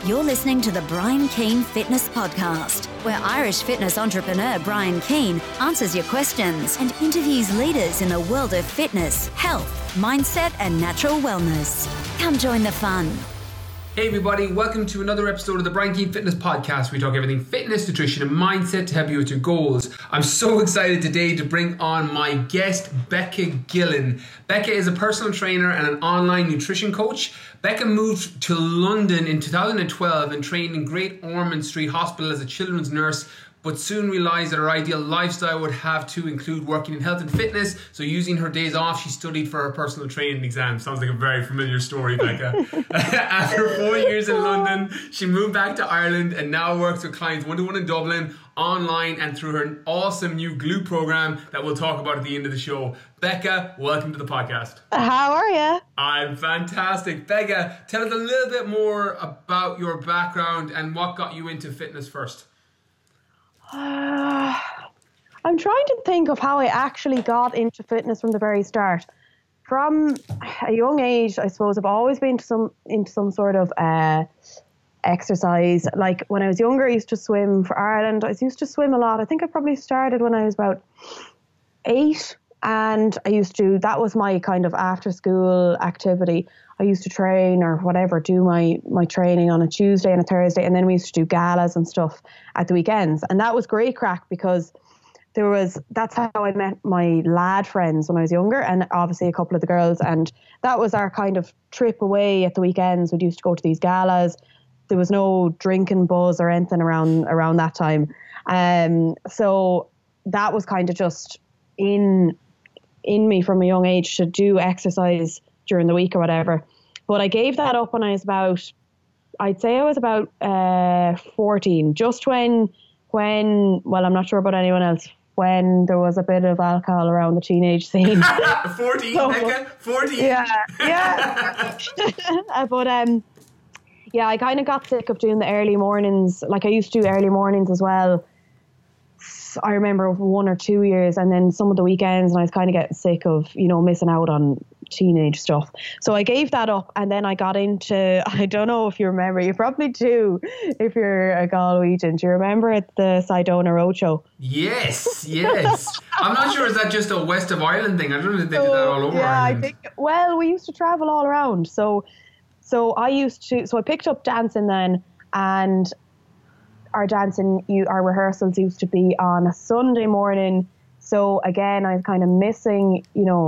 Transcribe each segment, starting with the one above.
You're listening to the Brian Keane Fitness Podcast, where Irish fitness entrepreneur Brian Keane answers your questions and interviews leaders in the world of fitness, health, mindset, and natural wellness. Come join the fun. Hey everybody, welcome to another episode of the Brian Keane Fitness Podcast. We talk everything fitness, nutrition and mindset to help you with your goals. I'm so excited today to bring on my guest, Becca Gillen. Becca is a personal trainer and an online nutrition coach. Becca moved to London in 2012 and trained in Great Ormond Street Hospital as a children's nurse, but soon realised that her ideal lifestyle would have to include working in health and fitness. So using her days off, she studied for her personal training exam. Sounds like a very familiar story, Becca. After 4 years in London, she moved back to Ireland and now works with clients one-to-one in Dublin, online, and through her awesome new Glue program that we'll talk about at the end of the show. Becca, welcome to the podcast. How are you? I'm fantastic. Becca, tell us a little bit more about your background and what got you into fitness first. I'm trying to think of how I actually got into fitness from the very start. From a young age, I suppose I've always been into some sort of exercise. Like when I was younger, I used to swim for Ireland. I used to swim a lot. I think I probably started when I was about 8, and that was my kind of after school activity. I used to train or whatever, do my training on a Tuesday and a Thursday, and then we used to do galas and stuff at the weekends. And that was great crack because that's how I met my lad friends when I was younger, and obviously a couple of the girls. And that was our kind of trip away at the weekends. We used to go to these galas. There was no drinking buzz or anything around that time. So that was kind of just in me from a young age to do exercise during the week or whatever. But I gave that up when I was about 14, just when, well, I'm not sure about anyone else, when there was a bit of alcohol around the teenage scene. 14, so, Becca? 14? Yeah. But yeah, I kind of got sick of doing the early mornings. Like I used to do early mornings as well. I remember 1 or 2 years, and then some of the weekends, and I was kind of getting sick of, missing out on teenage stuff. So I gave that up, and then I got into, I don't know if you remember, you probably do if you're a Galwegian. Do you remember at the Sidona Roadshow? Yes. I'm not sure, is that just a West of Ireland thing? I don't know if they did that all over Ireland. I think, well, we used to travel all around. So I picked up dancing then, and our rehearsals used to be on a Sunday morning. So again, I was kind of missing,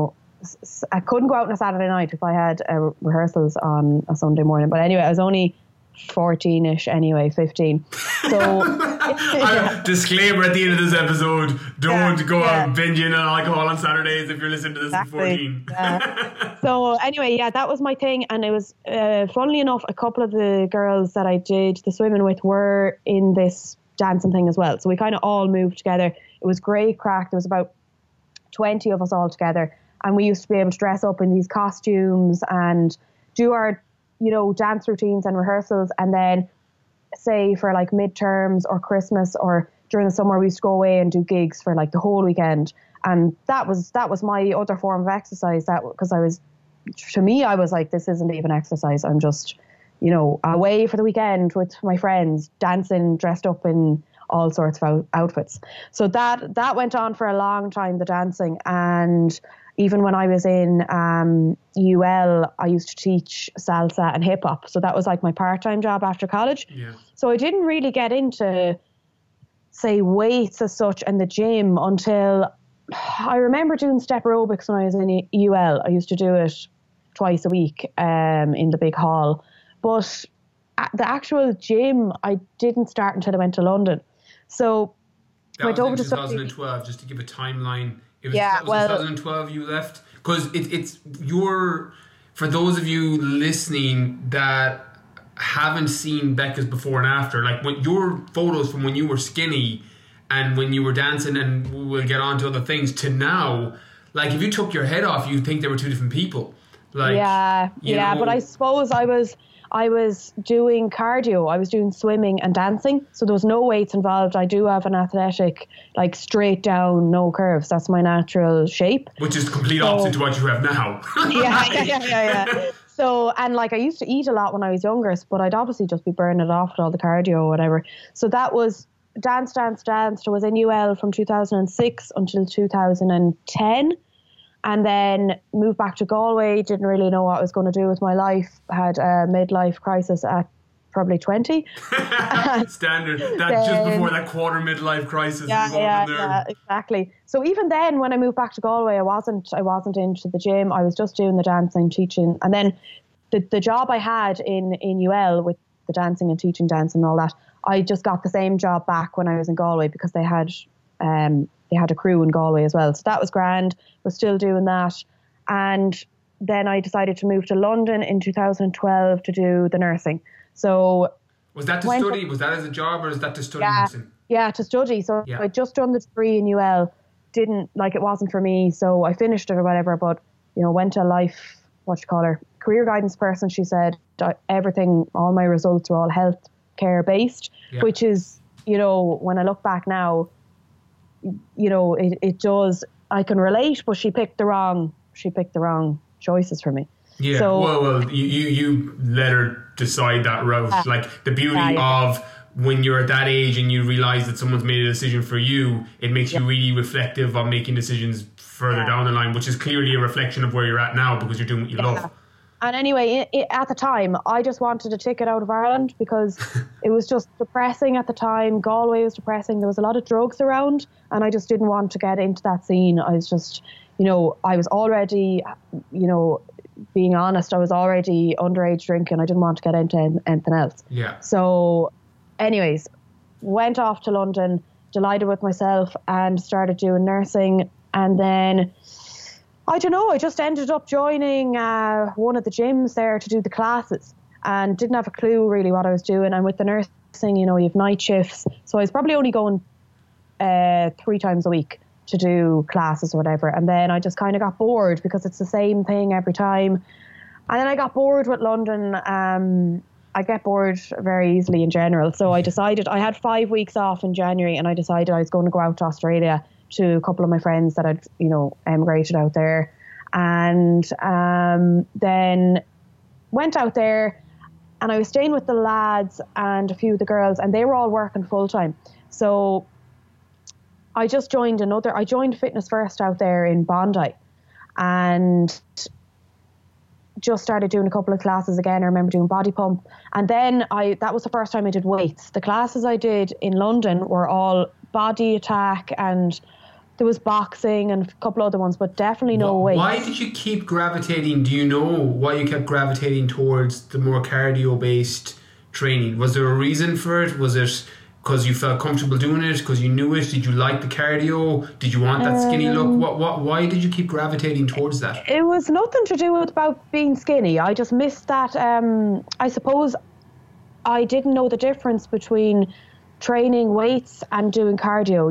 I couldn't go out on a Saturday night if I had rehearsals on a Sunday morning. But anyway, I was only 14-ish anyway, 15. So disclaimer at the end of this episode, don't go out binging on alcohol on Saturdays if you're listening to this at 14. So anyway, that was my thing. And it was, funnily enough, a couple of the girls that I did the swimming with were in this dancing thing as well. So we kind of all moved together. It was great crack. There was about 20 of us all together. And we used to be able to dress up in these costumes and do our, dance routines and rehearsals. And then say for like midterms or Christmas or during the summer, we used to go away and do gigs for like the whole weekend. And that was my other form of exercise. Because I was like, this isn't even exercise. I'm just, away for the weekend with my friends, dancing, dressed up in all sorts of outfits. So that went on for a long time, the dancing. And even when I was in UL, I used to teach salsa and hip hop. So that was like my part-time job after college. Yeah. So I didn't really get into, say, weights as such and the gym until I remember doing step aerobics when I was in UL. I used to do it twice a week in the big hall. But the actual gym, I didn't start until I went to London. So that was in 2012, just to give a timeline. It was 2012 you left? Because it's for those of you listening that haven't seen Becca's before and after, like when your photos from when you were skinny and when you were dancing, and we'll get on to other things, to now, like if you took your head off, you'd think they were two different people. Like, but I suppose I was doing cardio. I was doing swimming and dancing. So there was no weights involved. I do have an athletic, like straight down, no curves. That's my natural shape. Which is the complete opposite to what you have now. Yeah. So, and like I used to eat a lot when I was younger, but I'd obviously just be burning it off with all the cardio or whatever. So that was danced. I was in UL from 2006 until 2010. And then moved back to Galway, didn't really know what I was going to do with my life, had a midlife crisis at probably 20. Standard. Just before that quarter midlife crisis. Yeah, exactly. So even then, when I moved back to Galway, I wasn't into the gym. I was just doing the dancing, teaching. And then the job I had in UL with the dancing and teaching dance and all that, I just got the same job back when I was in Galway because they had a crew in Galway as well. So that was grand. Was still doing that. And then I decided to move to London in 2012 to do the nursing. So was that to study? Was that as a job or is that to study nursing? Yeah, to study. So I'd just done the degree in UL. It wasn't for me. So I finished it or whatever, but, went to career guidance person. She said everything, all my results were all health care based, which is, when I look back now, it does, I can relate, but she picked the wrong choices for me. Yeah. So, well, you let her decide that route. Like the beauty of when you're at that age and you realize that someone's made a decision for you, it makes you really reflective on making decisions further down the line, which is clearly a reflection of where you're at now because you're doing what you love. And anyway, at the time, I just wanted a ticket out of Ireland because it was just depressing at the time. Galway was depressing. There was a lot of drugs around and I just didn't want to get into that scene. I was just, I was already, being honest, I was already underage drinking. I didn't want to get into anything else. Yeah. So anyways, went off to London, delighted with myself and started doing nursing. And then I don't know, I just ended up joining one of the gyms there to do the classes and didn't have a clue really what I was doing. And with the nursing, you have night shifts. So I was probably only going 3 times a week to do classes or whatever. And then I just kind of got bored because it's the same thing every time. And then I got bored with London. I get bored very easily in general. So I decided, I had 5 weeks off in January and I decided I was going to go out to Australia to a couple of my friends that had, emigrated out there. And then went out there and I was staying with the lads and a few of the girls and they were all working full time. So I just joined I joined Fitness First out there in Bondi and just started doing a couple of classes again. I remember doing body pump. And then that was the first time I did weights. The classes I did in London were all body attack and there was boxing and a couple other ones, but definitely no weights. Why did you keep gravitating? Do you know why you kept gravitating towards the more cardio-based training? Was there a reason for it? Was it because you felt comfortable doing it? Because you knew it? Did you like the cardio? Did you want that skinny look? Why did you keep gravitating towards that? It was nothing to do with about being skinny. I just missed that. I suppose I didn't know the difference between training weights and doing cardio.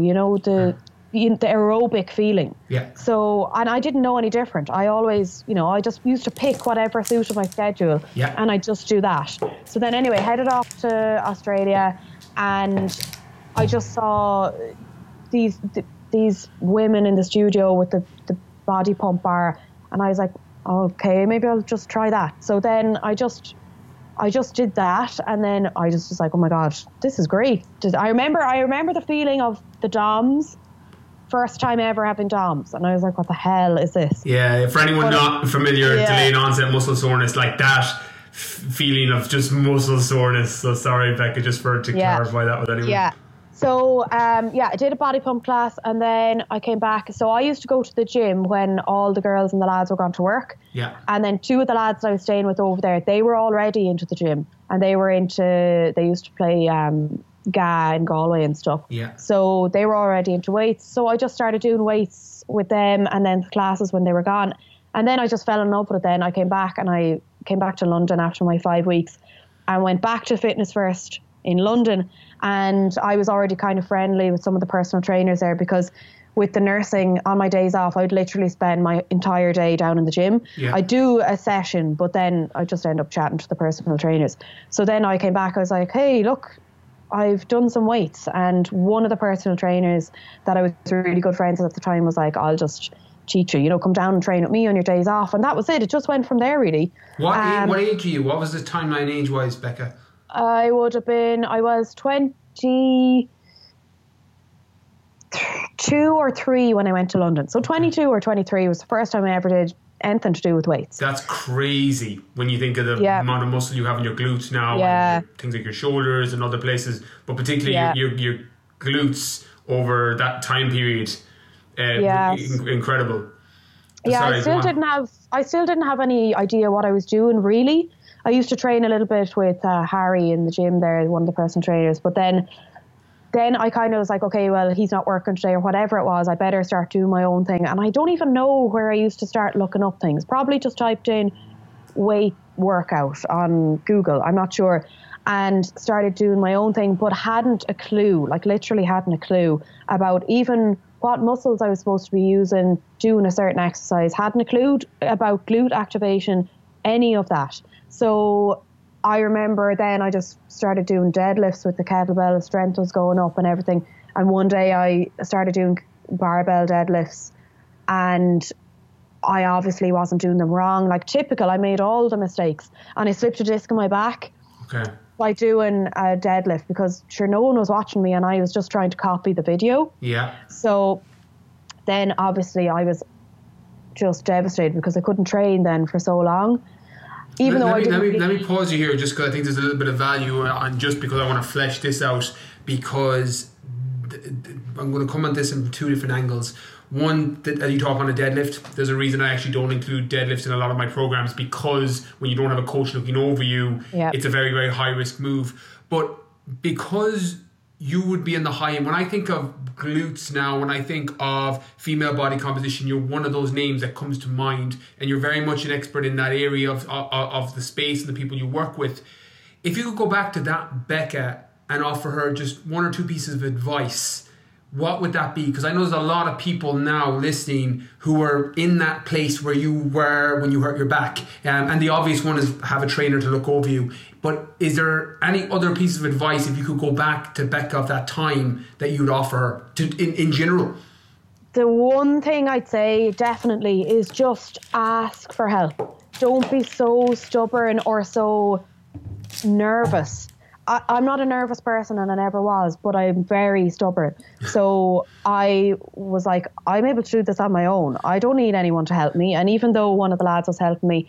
The aerobic feeling. Yeah. So, and I didn't know any different. I always, I just used to pick whatever suited my schedule. Yeah. And I just do that. So then anyway, headed off to Australia and I just saw these women in the studio with the body pump bar and I was like, okay, maybe I'll just try that. So then I just did that and then I just was like, oh my God, this is great. I remember the feeling of the DOMs. First time ever having DOMs and I was like, what the hell is this? Yeah, for anyone not familiar, delayed onset muscle soreness, like that feeling of just muscle soreness. So sorry, Becca, just to clarify that with anyone. Yeah. So I did a body pump class and then I came back. So I used to go to the gym when all the girls and the lads were gone to work. Yeah. And then 2 of the lads that I was staying with over there, they were already into the gym and they used to play GA in Galway and stuff. Yeah. So they were already into weights. So I just started doing weights with them and then classes when they were gone. And then I just fell in love with it then. I came back to London after my 5 weeks and went back to Fitness First in London. And I was already kind of friendly with some of the personal trainers there because with the nursing on my days off, I'd literally spend my entire day down in the gym. Yeah. I do a session, but then I just end up chatting to the personal trainers. So then I came back, I was like, hey, look, I've done some weights. And one of the personal trainers that I was really good friends with at the time was like, I'll just teach you, come down and train with me on your days off. And that was it. It just went from there, really. What age are you? What was the timeline age-wise, Becca? I was 22 or 3 when I went to London. So 22 or 23 was the first time I ever did anything to do with weights. That's crazy when you think of the amount of muscle you have in your glutes now, and things like your shoulders and other places, but particularly your glutes over that time period. Incredible. I still didn't have any idea what I was doing, really. I used to train a little bit with Harry in the gym there, one of the personal trainers, but then I kind of was like, okay, well, he's not working today or whatever it was, I better start doing my own thing. And I don't even know where I used to start looking up things. Probably just typed in weight workout on Google, I'm not sure, and started doing my own thing, but hadn't a clue, like literally hadn't a clue about even what muscles I was supposed to be using, doing a certain exercise, hadn't a clue about glute activation, any of that. So I remember then I just started doing deadlifts with the kettlebell, the strength was going up and everything. And one day I started doing barbell deadlifts, and I obviously wasn't doing them wrong. Like typical, I made all the mistakes, and I slipped a disc in my back by doing a deadlift, because sure, no one was watching me and I was just trying to copy the video. Yeah. So then obviously I was just devastated because I couldn't train then for so long. Let me pause you here, just because I think there's a little bit of value, and just because I want to flesh this out, because I'm going to come at this in 2 different angles. One, that you talk on a deadlift, there's a reason I actually don't include deadlifts in a lot of my programs, because when you don't have a coach looking over you, it's a very, very high risk move. But because you would be in the high end, when I think of glutes now, when I think of female body composition, you're one of those names that comes to mind, and you're very much an expert in that area of the space and the people you work with. If you could go back to that Becca and offer her just 1 or 2 pieces of advice, what would that be? Because I know there's a lot of people now listening who are in that place where you were when you hurt your back. And the obvious one is have a trainer to look over you. But is there any other piece of advice, if you could go back to Becca of that time, that you'd offer her in general? The one thing I'd say definitely is just ask for help. Don't be so stubborn or so nervous. I'm not a nervous person, and I never was, but I'm very stubborn. So I was like, I'm able to do this on my own. I don't need anyone to help me. And even though one of the lads was helping me,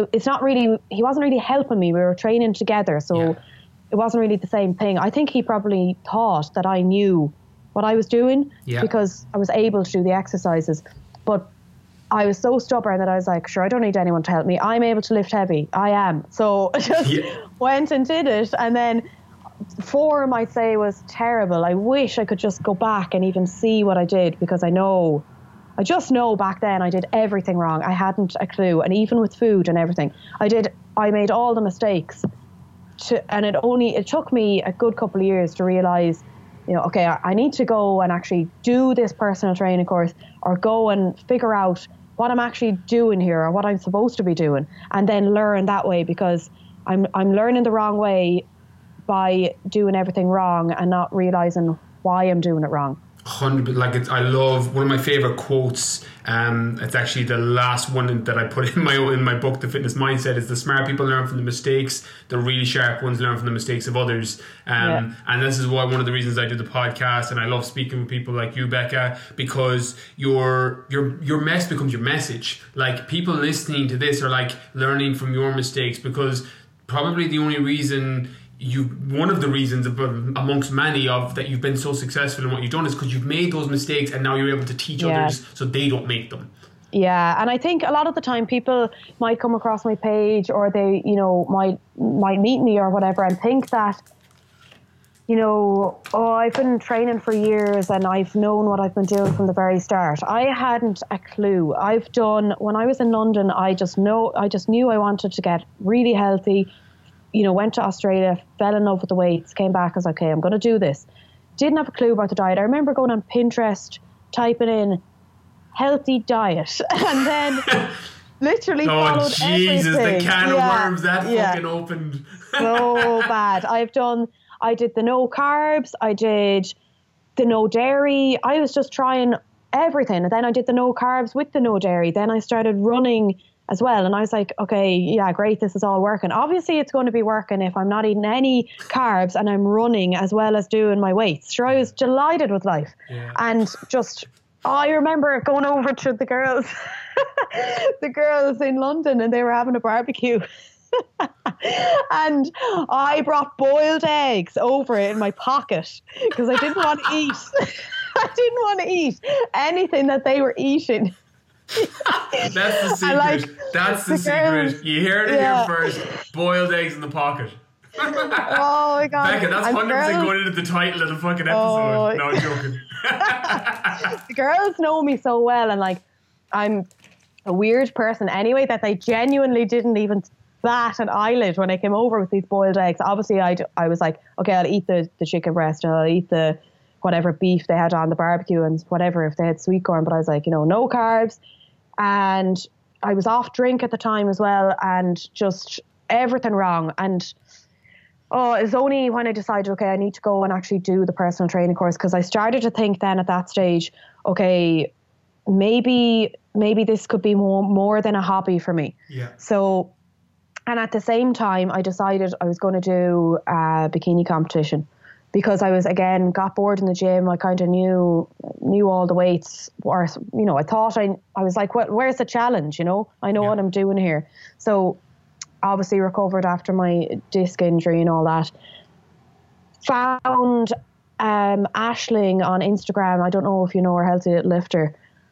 he wasn't really helping me. We were training together. So it wasn't really the same thing. I think he probably thought that I knew what I was doing because I was able to do the exercises. But I was so stubborn that I was like, sure, I don't need anyone to help me. I'm able to lift heavy. I am. So I just went and did it. And then form, I'd say, was terrible. I wish I could just go back and even see what I did, because I just know back then I did everything wrong. I hadn't a clue. And even with food and everything, I made all the mistakes. And it took me a good couple of years to realize, okay, I need to go and actually do this personal training course, or go and figure out what I'm actually doing here, or what I'm supposed to be doing, and then learn that way, because I'm learning the wrong way by doing everything wrong and not realizing why I'm doing it wrong. 100%. I love one of my favorite quotes. It's actually the last one that I put in my book, The Fitness Mindset, is the smart people learn from the mistakes, the really sharp ones learn from the mistakes of others. And this is why one of the reasons I do the podcast, and I love speaking with people like you, Becca, because your mess becomes your message. Like, people listening to this are like learning from your mistakes, because probably the only reason one of the reasons amongst many of that you've been so successful in what you've done is because you've made those mistakes, and now you're able to teach others so they don't make them. Yeah, and I think a lot of the time people might come across my page, or they, might meet me or whatever, and think that, I've been training for years and I've known what I've been doing from the very start. I hadn't a clue. When I was in London, I just knew I wanted to get really healthy. Went to Australia, fell in love with the weights, came back, I was like, okay, I'm going to do this. Didn't have a clue about the diet. I remember going on Pinterest, typing in healthy diet, and then literally followed everything. The can of worms that fucking opened. So bad. I did the no carbs, I did the no dairy. I was just trying everything. And then I did the no carbs with the no dairy. Then I started running as well. And I was like, okay, yeah, great. This is all working. Obviously it's going to be working if I'm not eating any carbs and I'm running as well as doing my weights. Sure, I was delighted with life. Yeah. And just, I remember going over to the girls, the girls in London, and they were having a barbecue. And I brought boiled eggs over in my pocket because I didn't want to eat. I didn't want to eat anything that they were eating. That's the secret. That's the secret. You hear it here first. Boiled eggs in the pocket. Oh my God. Becca, that's 100% going into the title of the fucking episode. No, I'm joking. The girls know me so well, and like, I'm a weird person anyway, that they genuinely didn't even bat an eyelid when I came over with these boiled eggs. Obviously I was like, okay, I'll eat the chicken breast, and I'll eat the whatever beef they had on the barbecue and whatever if they had sweet corn, but I was like, no carbs. And I was off drink at the time as well, and just everything wrong. And it was only when I decided, okay, I need to go and actually do the personal training course, because I started to think then at that stage, okay, maybe this could be more than a hobby for me. Yeah. So, and at the same time, I decided I was going to do a bikini competition, because I was, again, got bored in the gym. I kind of knew all the weights, or, I thought I was like, where's the challenge? I know what I'm doing here. So obviously recovered after my disc injury and all that. Found Aisling on Instagram. I don't know if you know her, Healthy Little Lifter.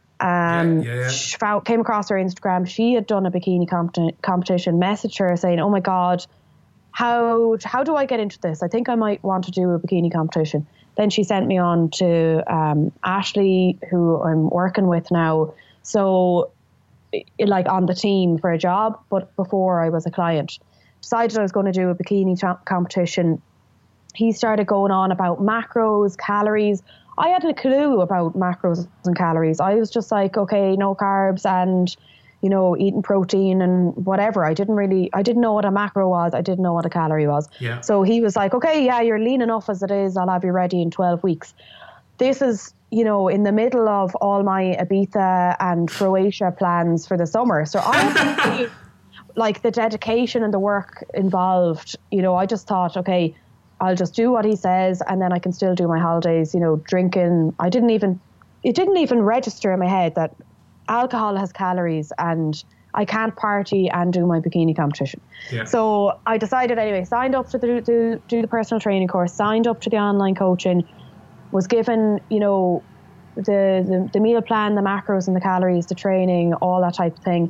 Came across her Instagram. She had done a bikini competition, messaged her saying, oh my God, how do I get into this? I think I might want to do a bikini competition. Then she sent me on to Ashley, who I'm working with now. So like on the team for a job, but before I was a client. Decided I was going to do a bikini competition. He started going on about macros, calories. I hadn't a clue about macros and calories. I was just like, okay, no carbs and, eating protein and whatever. I didn't know what a macro was. I didn't know what a calorie was. Yeah. So he was like, okay, yeah, you're lean enough as it is. I'll have you ready in 12 weeks. This is, in the middle of all my Ibiza and Croatia plans for the summer. So I like the dedication and the work involved, I just thought, okay, I'll just do what he says, and then I can still do my holidays, drinking. It didn't even register in my head that alcohol has calories and I can't party and do my bikini competition. Yeah. So I decided anyway, signed up to do the personal training course, signed up to the online coaching, was given, the meal plan, the macros and the calories, the training, all that type of thing.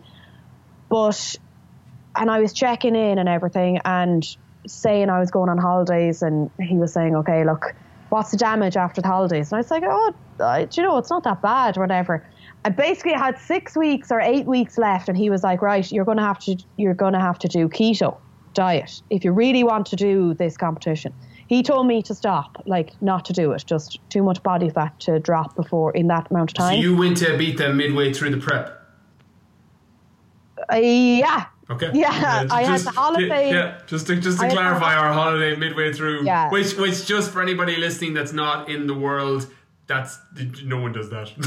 And I was checking in and everything and saying I was going on holidays, and he was saying, okay, look, what's the damage after the holidays? And I was like, it's not that bad or whatever. I basically had 6 weeks or 8 weeks left, and he was like, right, you're going to have to do keto diet if you really want to do this competition. He told me to stop, like not to do it, just too much body fat to drop before in that amount of time. So you went to Ibiza midway through the prep? Yeah. Okay. Yeah, I had the holiday. Yeah, just to clarify, our holiday midway through, which just for anybody listening that's not in the world, that's no one does that.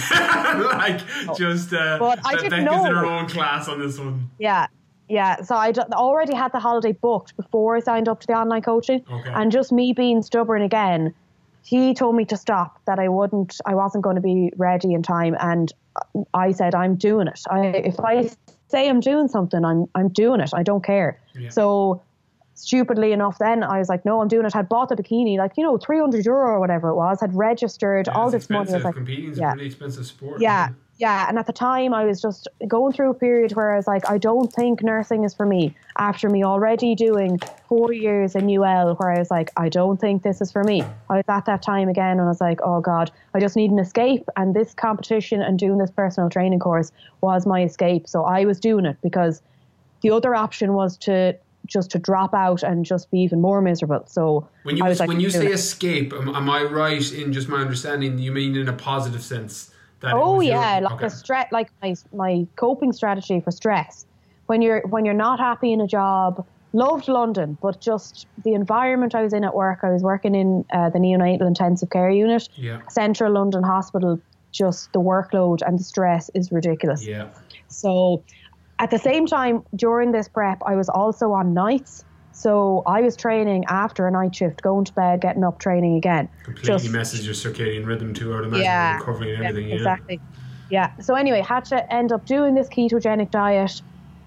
But I didn't know. Becca's in her own class on this one. Yeah. So I already had the holiday booked before I signed up to the online coaching, and just me being stubborn again, he told me to stop. That I wasn't going to be ready in time, and I said I'm doing it. If I say I'm doing something, I'm doing it. I don't care. Yeah. So stupidly enough, then I was like, no, I'm doing it. Had bought the bikini, like, €300 or whatever it was, had registered all this money. I was like, competing's a pretty expensive sport. Yeah. Yeah. And at the time I was just going through a period where I was like, I don't think nursing is for me. After me already doing 4 years in UL, where I was like, I don't think this is for me. I was at that time again, and I was like, oh God, I just need an escape. And this competition and doing this personal training course was my escape. So I was doing it, because the other option was to drop out and just be even more miserable. So when you say escape, am I right in just my understanding? You mean in a positive sense? A stress, like my coping strategy for stress. When you're not happy in a job, loved London, but just the environment I was in at work. I was working in the neonatal intensive care unit, Central London Hospital, just the workload and the stress is ridiculous. Yeah. So at the same time, during this prep, I was also on nights. So I was training after a night shift, going to bed, getting up, training again. Completely messes your circadian rhythm too, I would imagine, recovery and everything. Exactly. Yeah. So anyway, had to end up doing this ketogenic diet.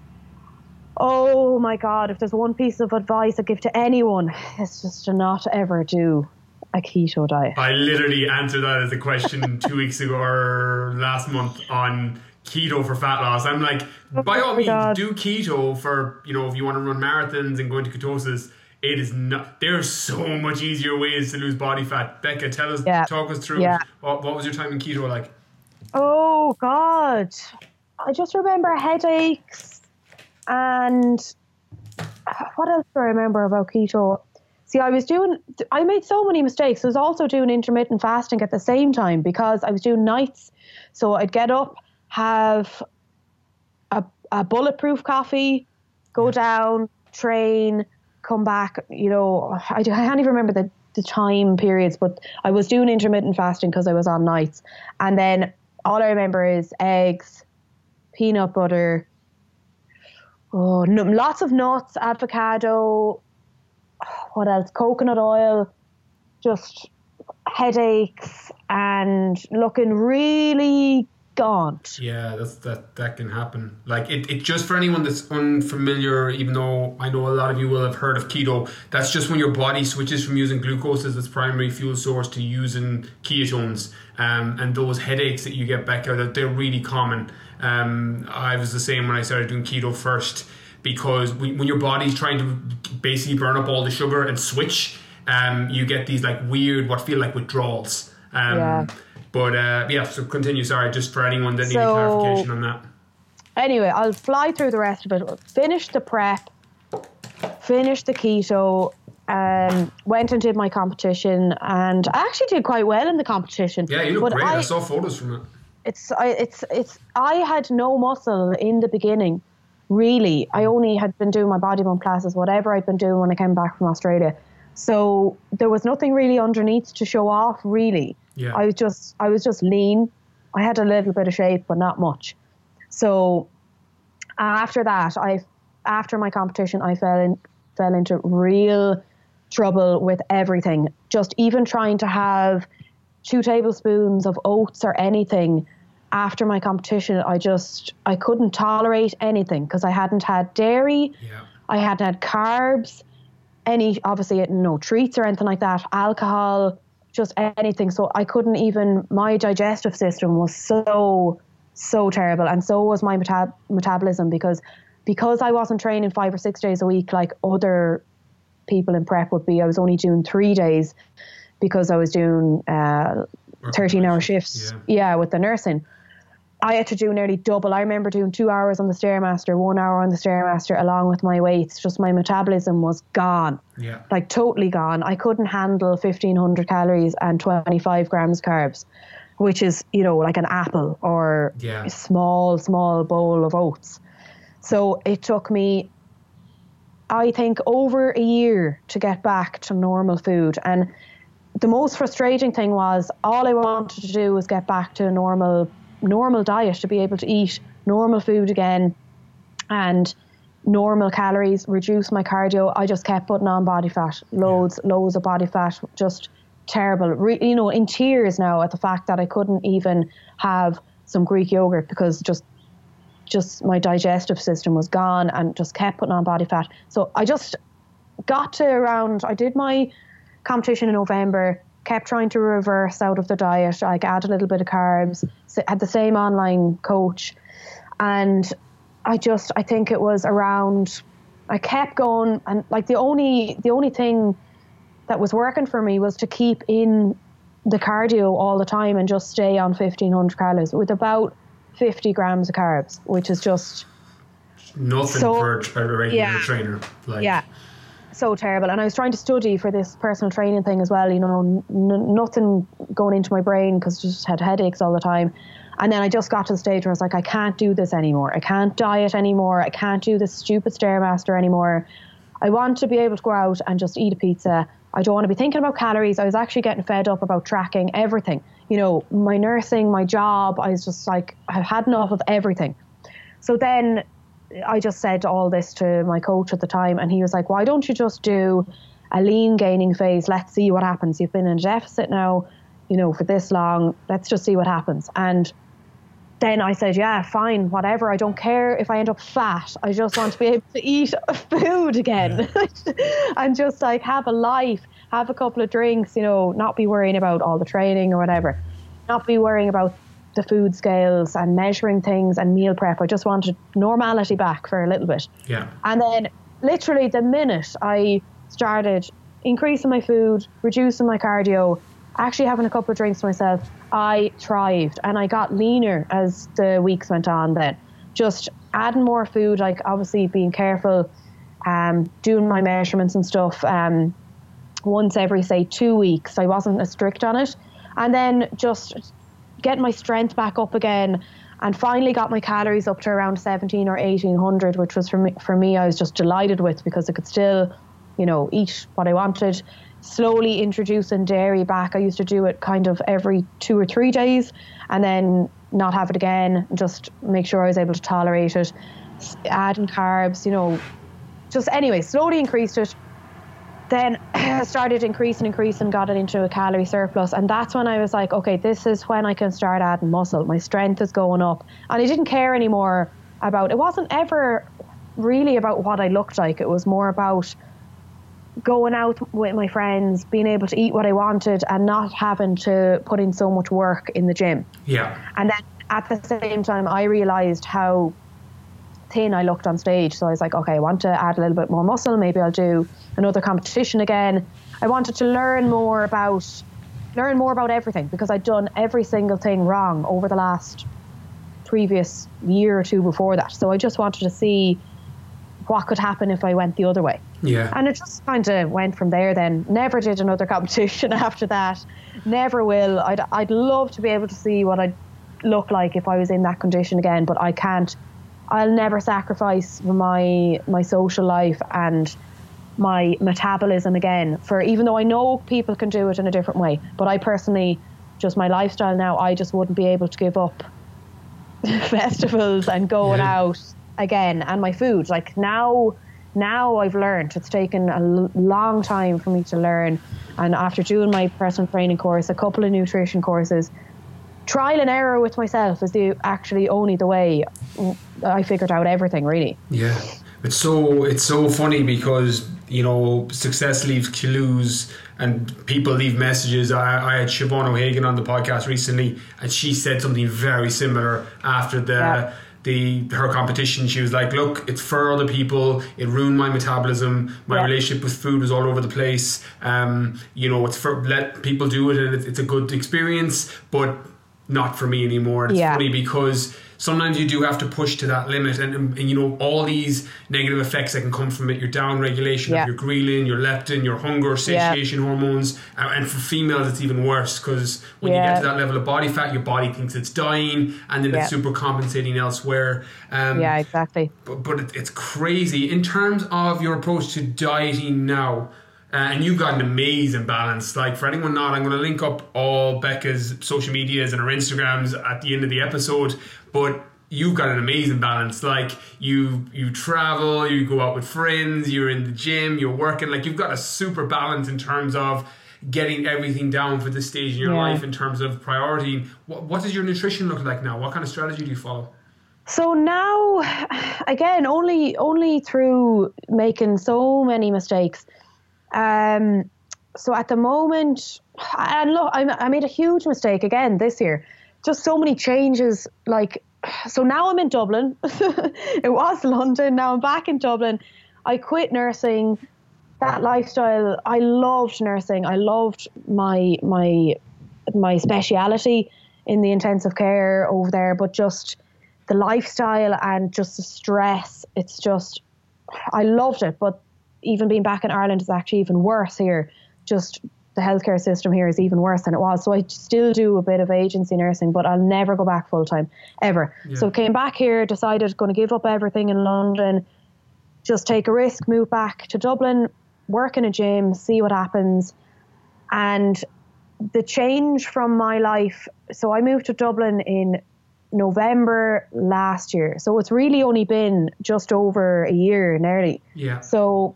Oh my God, if there's one piece of advice I give to anyone, it's just to not ever do a keto diet. I literally answered that as a question 2 weeks ago or last month on keto for fat loss. I'm like, by all means, do keto for, you know, if you want to run marathons and go into ketosis. It is not, there are so much easier ways to lose body fat. Becca, talk us through what was your time in keto like? Oh God, I just remember headaches, and what else do I remember about keto? See, I made so many mistakes. I was also doing intermittent fasting at the same time because I was doing nights. So I'd get up, have a bulletproof coffee, go down, train, come back. You know, I can't even remember the time periods, but I was doing intermittent fasting because I was on nights. And then all I remember is eggs, peanut butter, lots of nuts, avocado, what else? Coconut oil, just headaches and looking really gaunt. Yeah, that can happen. Like it just for anyone that's unfamiliar, even though I know a lot of you will have heard of keto, that's just when your body switches from using glucose as its primary fuel source to using ketones. And those headaches that you get back out, they're really common. I was the same when I started doing keto first, because when your body's trying to basically burn up all the sugar and switch, you get these like weird, what feel like withdrawals. But so continue. Sorry, just for anyone that needed clarification on that. Anyway, I'll fly through the rest of it. Finish the prep, finish the keto, went and did my competition, and I actually did quite well in the competition. Yeah, you look great. I saw photos from it. I had no muscle in the beginning. Really, I only had been doing my body bump classes, whatever I'd been doing when I came back from Australia. So there was nothing really underneath to show off, really. Yeah. I was just lean. I had a little bit of shape, but not much. So after that, after my competition, I fell into real trouble with everything. Just even trying to have 2 tablespoons of oats or anything after my competition, I couldn't tolerate anything because I hadn't had dairy. Yeah. I hadn't had carbs, obviously no treats or anything like that, alcohol, just anything. So I couldn't even, my digestive system was so terrible. And so was my metabolism because I wasn't training 5 or 6 days a week like other people in prep would be. I was only doing 3 days because I was doing 13-hour shifts. Yeah, with the nursing. I had to do nearly double. I remember doing 2 hours on the Stairmaster, 1 hour on the Stairmaster, along with my weights. Just my metabolism was gone. Yeah. Like totally gone. I couldn't handle 1,500 calories and 25 grams carbs, which is, you know, like an apple or a small bowl of oats. So it took me, I think, over a year to get back to normal food. And the most frustrating thing was all I wanted to do was get back to a normal diet, to be able to eat normal food again and normal calories, reduce my cardio. I just kept putting on body fat, loads of body fat, just terrible. In tears now at the fact that I couldn't even have some Greek yogurt because just my digestive system was gone and just kept putting on body fat. So I just got to I did my competition in November, kept trying to reverse out of the diet, like add a little bit of carbs, had the same online coach. And I think it was around, I kept going, and like the only thing that was working for me was to keep in the cardio all the time and just stay on 1,500 calories with about 50 grams of carbs, which is just nothing for a regular trainer. So terrible. And I was trying to study for this personal training thing as well, you know, nothing going into my brain because I just had headaches all the time. And then I just got to the stage where I was like, I can't do this anymore. I can't diet anymore. I can't do this stupid Stairmaster anymore. I want to be able to go out and just eat a pizza. I don't want to be thinking about calories. I was actually getting fed up about tracking everything. you know, my nursing, my job. I was just like, I've had enough of everything. So then I just said all this to my coach at the time, and he was like, why don't you just do a lean gaining phase? Let's see what happens. You've been in a deficit now, you know, for this long. Let's just see what happens. And then I said, yeah, fine, whatever. I don't care if I end up fat. I just want to be able to eat food again and just like have a life, have a couple of drinks, you know, not be worrying about all the training or whatever, not be worrying about the food scales and measuring things and meal prep. I just wanted normality back for a little bit. Yeah. And then literally the minute I started increasing my food, reducing my cardio, actually having a couple of drinks myself, I thrived and I got leaner as the weeks went on then. Just adding more food, like obviously being careful, doing my measurements and stuff once every, say, 2 weeks. I wasn't as strict on it. And then just getting my strength back up again, and finally got my calories up to around 17 or 1800, which was for me I was just delighted with, because I could still, you know, eat what I wanted. Slowly introducing dairy back. I used to do it kind of every 2 or 3 days and then not have it again, just make sure I was able to tolerate it. Adding carbs, you know, just anyway, slowly increased it. Then started increasing, got it into a calorie surplus. And that's when I was like, okay, this is when I can start adding muscle. My strength is going up. And I didn't care anymore about, it wasn't ever really about what I looked like. It was more about going out with my friends, being able to eat what I wanted and not having to put in so much work in the gym. Yeah. And then at the same time, I realised how thin I looked on stage. So I was like, okay, I want to add a little bit more muscle. Maybe I'll do another competition again. I wanted to learn more about everything, because I'd done every single thing wrong over the last previous year or two before that. So I just wanted to see what could happen if I went the other way. Yeah. And it just kind of went from there then. Never did another competition after that. Never will. I'd love to be able to see what I'd look like if I was in that condition again, but I can't. I'll never sacrifice my social life and my metabolism again, for, even though I know people can do it in a different way, but I personally, just my lifestyle now, I just wouldn't be able to give up festivals and going out again, and my food. Like now I've learned. It's taken a long time for me to learn, and after doing my personal training course, a couple of nutrition courses, trial and error with myself is actually only the way I figured out everything, really. Yeah, it's so funny, because, you know, success leaves clues and people leave messages. I had Siobhan O'Hagan on the podcast recently, and she said something very similar after her competition. She was like, look, it's for other people. It ruined my metabolism. My relationship with food was all over the place. You know, it's for, let people do it, and it's a good experience, but not for me anymore. And it's funny, because sometimes you do have to push to that limit, and you know, all these negative effects that can come from it, your down regulation of your ghrelin, your leptin, your hunger, satiation hormones, and for females it's even worse, because when you get to that level of body fat, your body thinks it's dying, and then it's super compensating elsewhere. Exactly. But it's crazy in terms of your approach to dieting now. And you've got an amazing balance. Like, for anyone not, I'm going to link up all Becca's social medias and her Instagrams at the end of the episode. But you've got an amazing balance. Like, you travel, you go out with friends, you're in the gym, you're working. Like, you've got a super balance in terms of getting everything down for this stage in your life in terms of priority. What does your nutrition look like now? What kind of strategy do you follow? So now, again, only through making so many mistakes. So at the moment, and look, I made a huge mistake again this year. Just so many changes. Like, so now I'm in Dublin. It was London. Now I'm back in Dublin. I quit nursing. That lifestyle, I loved nursing. I loved my speciality in the intensive care over there, but just the lifestyle and just the stress. It's just, I loved it, but even being back in Ireland is actually even worse here. Just the healthcare system here is even worse than it was. So I still do a bit of agency nursing, but I'll never go back full time, ever. Yeah. So came back here, decided going to give up everything in London, just take a risk, move back to Dublin, work in a gym, see what happens. And the change from my life, so I moved to Dublin in November last year. So it's really only been just over a year nearly. Yeah. So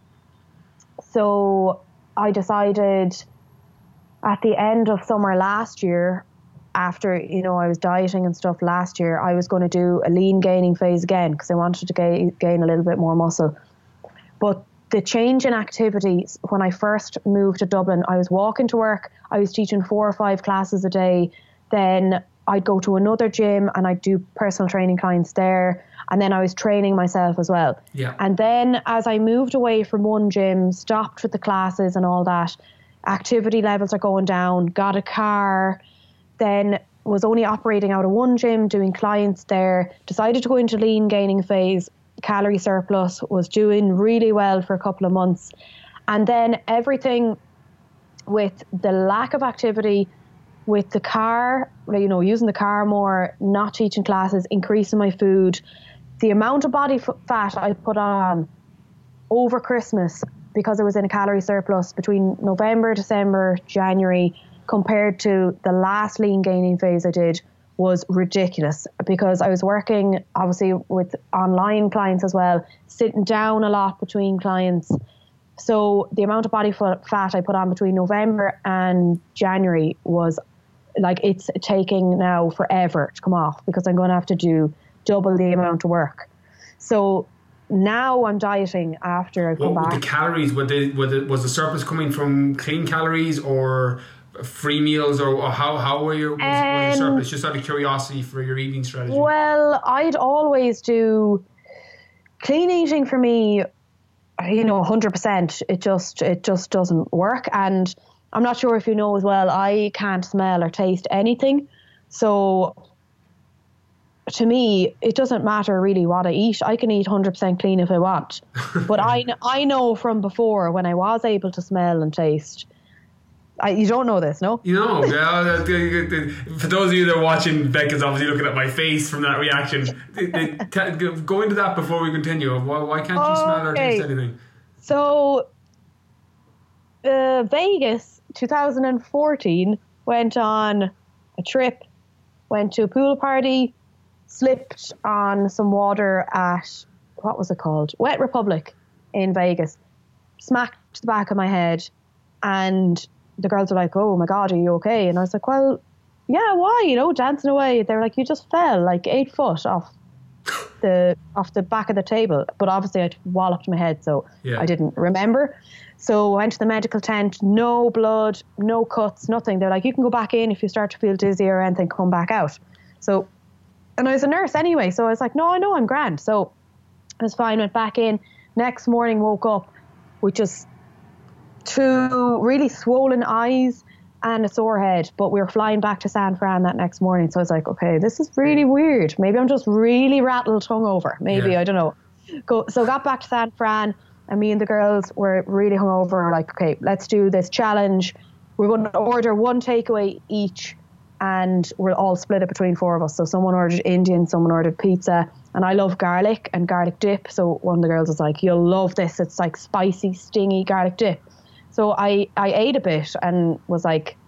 I decided at the end of summer last year, after, I was dieting and stuff last year, I was going to do a lean gaining phase again because I wanted to gain a little bit more muscle. But the change in activities, when I first moved to Dublin, I was walking to work, I was teaching 4 or 5 classes a day, then I'd go to another gym and I'd do personal training clients there, and then I was training myself as well. Yeah. And then as I moved away from one gym, stopped with the classes and all that, activity levels are going down, got a car, then was only operating out of one gym, doing clients there, decided to go into lean gaining phase, calorie surplus, was doing really well for a couple of months. And then everything with the lack of activity, with the car, using the car more, not teaching classes, increasing my food, the amount of body fat I put on over Christmas because I was in a calorie surplus between November, December, January, compared to the last lean gaining phase I did, was ridiculous, because I was working obviously with online clients as well, sitting down a lot between clients. So the amount of body fat I put on between November and January was like, it's taking now forever to come off because I'm going to have to do double the amount of work. So now I'm dieting after I've come back. The calories, was the surplus coming from clean calories or free meals, or how were your was the surplus? Just out of curiosity for your eating strategy. Well, I'd always do clean eating for me, 100%. It just doesn't work. And I'm not sure if you know as well, I can't smell or taste anything. So to me, it doesn't matter really what I eat. I can eat 100% clean if I want. But I know from before, when I was able to smell and taste, you don't know this, no? For those of you that are watching, Becca's obviously looking at my face from that reaction. Go into that before we continue. Why can't you smell or taste anything? So, Vegas 2014, went on a trip, went to a pool party, slipped on some water at, what was it called? Wet Republic in Vegas. Smacked the back of my head, and the girls were like, "Oh my God, are you okay?" And I was like, "Well, yeah, why? Dancing away." They were like, "You just fell like 8 foot off the back of the table." But obviously I'd walloped my head, so I didn't remember. So I went to the medical tent, no blood, no cuts, nothing. They're like, "You can go back in if you start to feel dizzy or anything, come back out." So, and I was a nurse anyway, so I was like, "No, I know I'm grand." So I was fine, went back in. Next morning, woke up with just 2 really swollen eyes and a sore head, but we were flying back to San Fran that next morning. So I was like, okay, this is really weird. Maybe I'm just really rattled hungover. Maybe, I don't know. So got back to San Fran, and me and the girls were really hungover. We're like, okay, let's do this challenge. We're going to order 1 takeaway each, and we'll all split it between 4 of us. So someone ordered Indian, someone ordered pizza, and I love garlic and garlic dip. So one of the girls was like, "You'll love this. It's like spicy, stingy garlic dip." So I ate a bit and was like,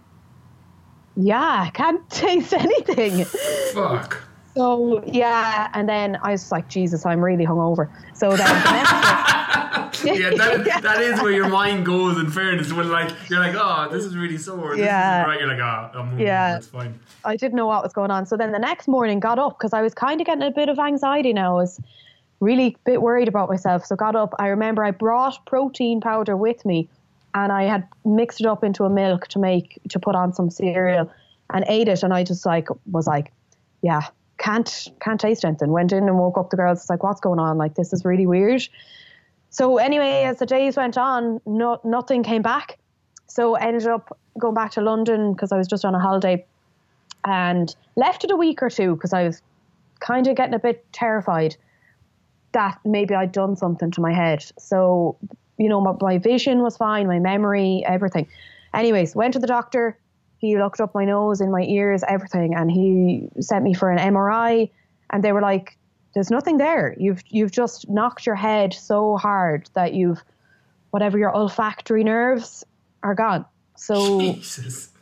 yeah, I can't taste anything. Fuck. So, yeah, and then I was like, Jesus, I'm really hungover. So then the next that is where your mind goes, in fairness, when you're like, "Oh, this is really sore." This is right. You're like, I'm it's fine. I didn't know what was going on. So then the next morning, got up, because I was kind of getting a bit of anxiety now. I was really a bit worried about myself. So got up. I remember I brought protein powder with me, and I had mixed it up into a milk to put on some cereal, and ate it. And I just was like, yeah, can't taste anything. Went in and woke up the girls. It's like, what's going on? Like, this is really weird. So anyway, as the days went on, nothing came back. So I ended up going back to London because I was just on a holiday, and left it a week or 2 because I was kind of getting a bit terrified that maybe I'd done something to my head. So, my vision was fine, my memory, everything. Anyways, went to the doctor. He looked up my nose and my ears, everything, and he sent me for an MRI. And they were like, "There's nothing there. You've just knocked your head so hard that your olfactory nerves are gone." So, Jesus.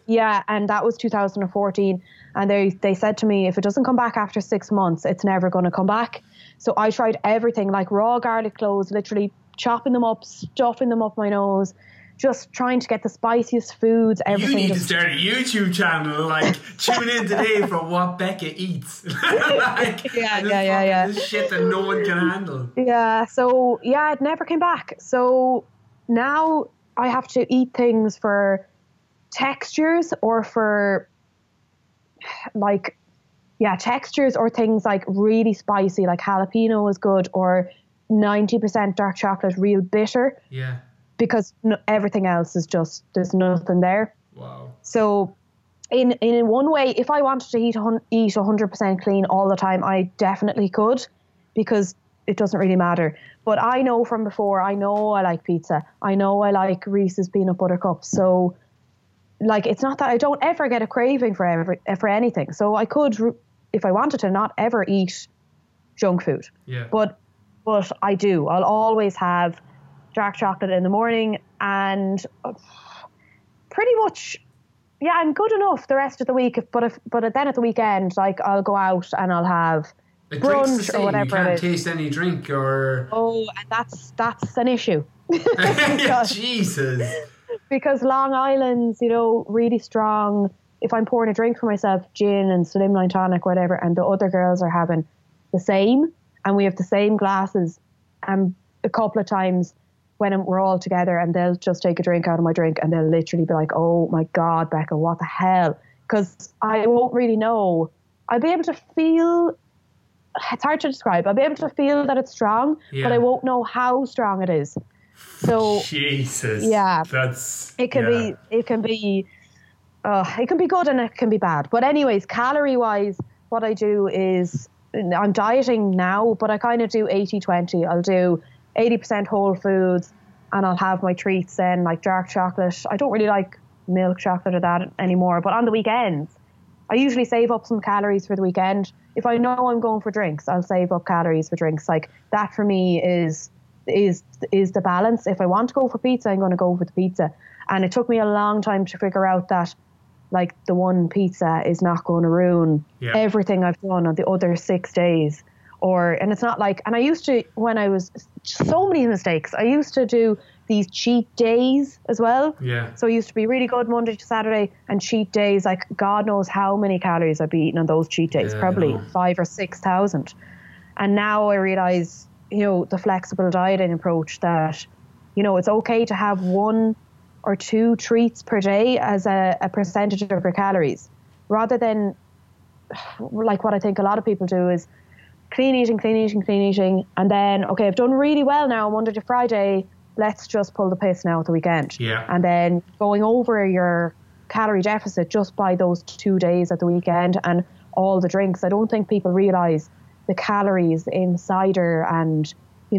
Yeah, and that was 2014. And they said to me, if it doesn't come back after 6 months, it's never going to come back. So I tried everything, like raw garlic cloves, literally chopping them up, stuffing them up my nose, just trying to get the spiciest foods, everything. You need to start a YouTube channel, like, tune in today for what Becca eats. Like, yeah. This shit that no one can handle. Yeah, so, yeah, it never came back. So now I have to eat things for textures or for, like, textures or things like really spicy, like jalapeno is good, or 90% dark chocolate, real bitter. Yeah. Because everything else is just, there's nothing there. Wow. So in one way, if I wanted to eat 100% clean all the time, I definitely could, because it doesn't really matter. But I know from before, I know I like pizza. I know I like Reese's peanut butter cups. So, like, it's not that I don't ever get a craving for anything. So I could, if I wanted to, not ever eat junk food. Yeah. But I do. I'll always have dark chocolate in the morning, and pretty much, I'm good enough the rest of the week. But then at the weekend, like, I'll go out and I'll have brunch or whatever. You can't taste any drink or. Oh, and that's an issue. Jesus. Because Long Island's, really strong. If I'm pouring a drink for myself, gin and slimline tonic, whatever, and the other girls are having the same, and we have the same glasses, and a couple of times when we're all together, and they'll just take a drink out of my drink, and they'll literally be like, "Oh my God, Becca, what the hell?" Because I won't really know. I'll be able to feel. It's hard to describe. I'll be able to feel that it's strong, but I won't know how strong it is. So Jesus, yeah, it can be good and it can be bad. But anyways, calorie wise, what I do is, I'm dieting now, but I kind of do 80-20. I'll do 80% whole foods, and I'll have my treats then, like dark chocolate. I don't really like milk chocolate or that anymore, but on the weekends, I usually save up some calories for the weekend. If I know I'm going for drinks, I'll save up calories for drinks. Like, that for me is the balance. If I want to go for pizza, I'm going to go for the pizza. And it took me a long time to figure out that, like, the one pizza is not going to ruin everything I've done on the other 6 days. And it's not like, and I used to, when I was, so many mistakes, I used to do these cheat days as well. Yeah. So I used to be really good Monday to Saturday, and cheat days, like, God knows how many calories I'd be eating on those cheat days, probably 5,000 or 6,000. And now I realize, the flexible dieting approach, that, it's okay to have 1 or 2 treats per day as a percentage of your calories, rather than, like, what I think a lot of people do is clean eating, and then, okay, I've done really well now Monday to Friday, let's just pull the piss now at the weekend. Yeah. And then going over your calorie deficit just by those 2 days at the weekend and all the drinks. I don't think people realise the calories in cider and,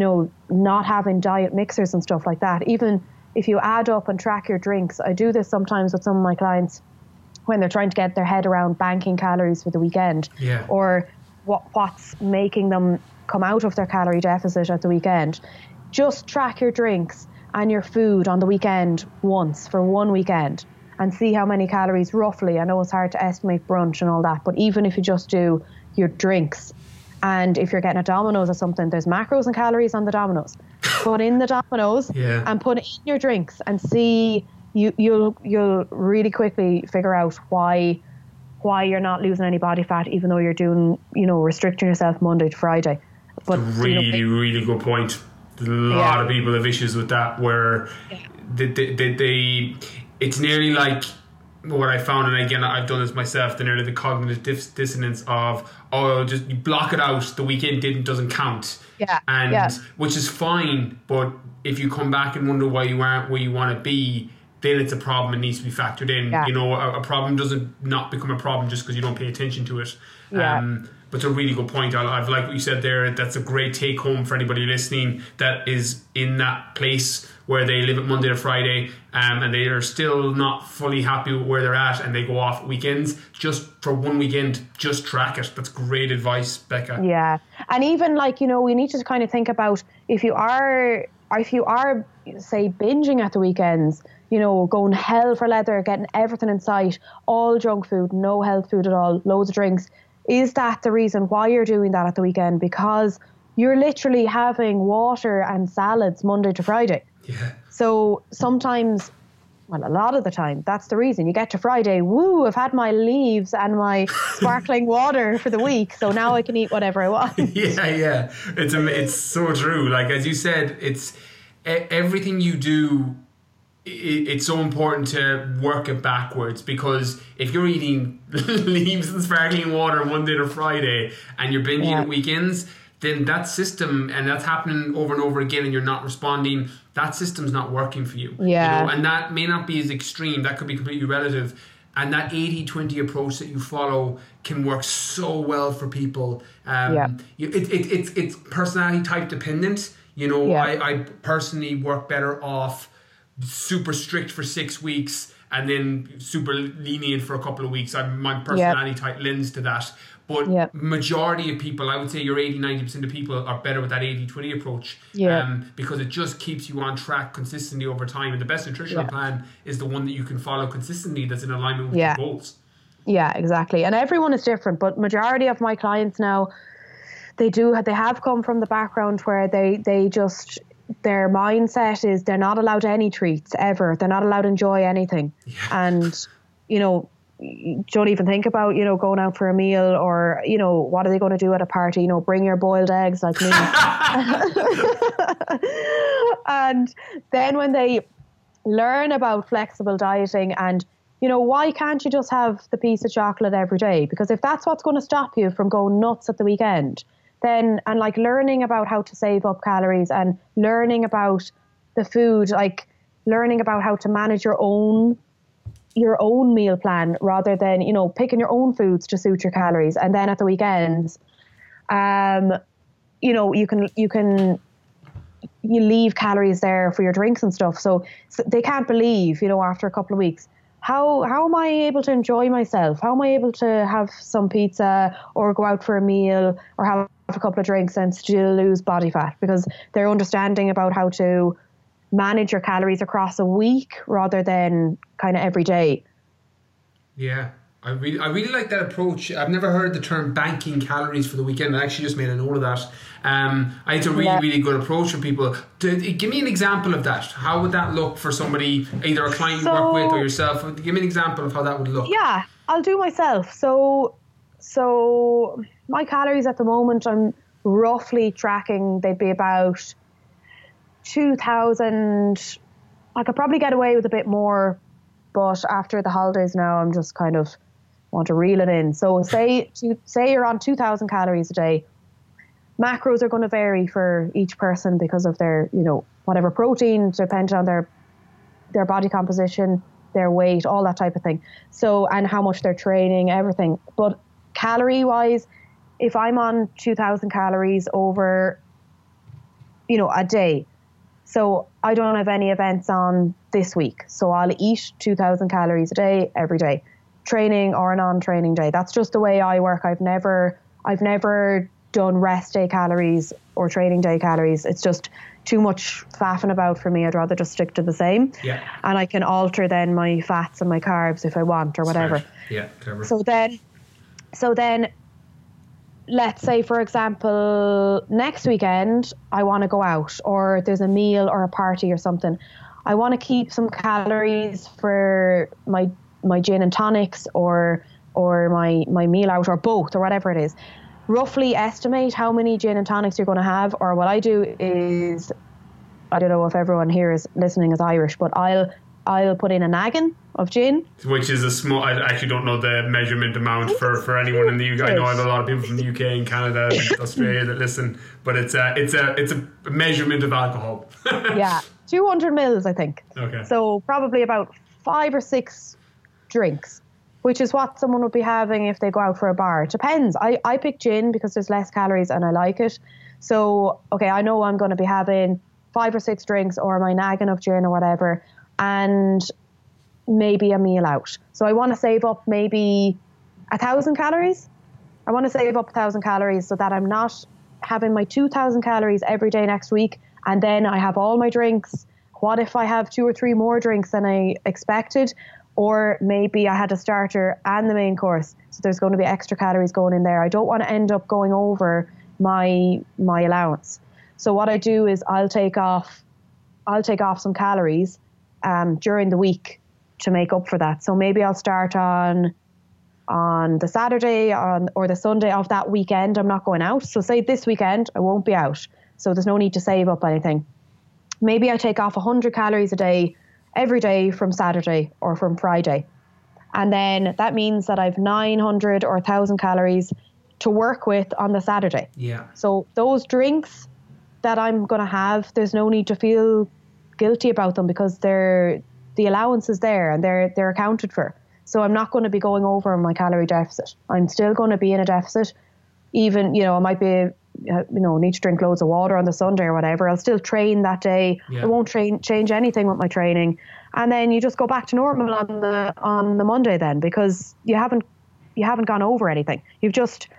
not having diet mixers and stuff like that. Even if you add up and track your drinks, I do this sometimes with some of my clients when they're trying to get their head around banking calories for the weekend, or what's making them come out of their calorie deficit at the weekend. Just track your drinks and your food on the weekend once for 1 weekend and see how many calories roughly. I know it's hard to estimate brunch and all that, but even if you just do your drinks, and if you're getting a Domino's or something, there's macros and calories on the Domino's. Put in the Domino's and put in your drinks, and see, you'll really quickly figure out why you're not losing any body fat, even though you're doing, restricting yourself Monday to Friday. But really good point. A lot of people have issues with that, where they it's nearly like what I found, and again, I've done this myself, the cognitive dissonance of, just you block it out, the weekend doesn't count. Which is fine, but if you come back and wonder why you aren't where you want to be, then it's a problem and needs to be factored in. A problem doesn't not become a problem just because you don't pay attention to it. But it's a really good point. I've liked what you said there. That's a great take home for anybody listening that is in that place where they live it Monday to Friday, and they are still not fully happy with where they're at, and they go off weekends. Just for 1 weekend, just track it. That's great advice, Becca. Yeah. And even, like, we need to kind of think about if you are say binging at the weekends, going hell for leather, getting everything in sight, all junk food, no health food at all, loads of drinks. Is that the reason why you're doing that at the weekend? Because you're literally having water and salads Monday to Friday. Yeah. So sometimes, well, a lot of the time, that's the reason. You get to Friday, woo, I've had my leaves and my sparkling water for the week, so now I can eat whatever I want. Yeah. It's so true. Like, as you said, it's everything you do, it's so important to work it backwards, because if you're eating leaves and sparkling water Monday to Friday and you're binging at weekends, then that system, and that's happening over and over again, and you're not responding, that system's not working for you. Yeah. And that may not be as extreme, that could be completely relative. And that 80-20 approach that you follow can work so well for people. It's personality type dependent. I personally work better off super strict for 6 weeks and then super lenient for a couple of weeks. My personality type lends to that. But majority of people, I would say your 80-90% of people are better with that 80-20 approach, because it just keeps you on track consistently over time. And the best nutritional plan is the one that you can follow consistently, that's in alignment with your goals. Yeah, exactly. And everyone is different, but majority of my clients now, they have come from the background where they just, their mindset is they're not allowed any treats ever. They're not allowed to enjoy anything. Yeah. And, don't even think about, going out for a meal, or, what are they going to do at a party? Bring your boiled eggs like me. And then when they learn about flexible dieting and, why can't you just have the piece of chocolate every day? Because if that's what's going to stop you from going nuts at the weekend, then, and like learning about how to save up calories and learning about the food, like learning about how to manage your own meal plan rather than, picking your own foods to suit your calories. And then at the weekends, you leave calories there for your drinks and stuff. So they can't believe, after a couple of weeks, how am I able to enjoy myself? How am I able to have some pizza or go out for a meal or have a couple of drinks and still lose body fat? Because they're understanding about how to manage your calories across a week rather than kind of every day. Yeah, I really like that approach. I've never heard the term banking calories for the weekend. I actually just made a note of that. I think it's a really good approach for people. Give me an example of that. How would that look for somebody, either a client you work with or yourself? Give me an example of how that would look. Yeah, I'll do myself. So my calories at the moment, I'm roughly tracking, they'd be about 2,000. I could probably get away with a bit more, but after the holidays now, I'm just kind of want to reel it in. So say you're on 2,000 calories a day. Macros are going to vary for each person because of their, whatever protein, depending on their body composition, their weight, all that type of thing. So, and how much they're training, everything. But calorie wise, if I'm on 2,000 calories over, a day, so I don't have any events on this week, so I'll eat 2,000 calories a day every day, training or a non-training day. That's just the way I work. I've never done rest day calories or training day calories. It's just too much faffing about for me. I'd rather just stick to the same. Yeah. And I can alter then my fats and my carbs if I want or whatever. Smart. Yeah, clever. So then let's say, for example, next weekend, I want to go out or there's a meal or a party or something. I want to keep some calories for my gin and tonics or my meal out, or both, or whatever it is. Roughly estimate how many gin and tonics you're going to have. Or what I do is, I don't know if everyone here is listening is Irish, but I'll put in a naggin of gin. Which is a small, I actually don't know the measurement amount for anyone in the UK. I know I have a lot of people from the UK and Canada and Australia that listen, but it's a measurement of alcohol. Yeah, 200 mils, I think. Okay. So probably about 5 or 6 drinks, which is what someone would be having if they go out for a bar. It depends. I pick gin because there's less calories and I like it. So, okay, I know I'm going to be having 5 or 6 drinks or my naggin of gin or whatever, and maybe a meal out. So I want to save up maybe 1,000 calories. I want to save up 1,000 calories so that I'm not having my 2,000 calories every day next week, and then I have all my drinks What if I have 2 or 3 more drinks than I expected? Or maybe I had a starter and the main course, so there's going to be extra calories going in there. I don't want to end up going over my allowance. So what I do is I'll take off some calories during the week to make up for that. So maybe I'll start on the Saturday or the Sunday of that weekend. I'm not going out. So say this weekend I won't be out. So there's no need to save up anything. Maybe I take off 100 calories a day every day from Saturday or from Friday. And then that means that I've 900 or 1,000 calories to work with on the Saturday. Yeah. So those drinks that I'm going to have, there's no need to feel guilty about them because the allowance is there and they're accounted for. So I'm not going to be going over my calorie deficit. I'm still going to be in a deficit. Even, I might be, need to drink loads of water on the Sunday or whatever. I'll still train that day. Yeah. I won't change anything with my training. And then you just go back to normal on the Monday then, because you haven't gone over anything. You've just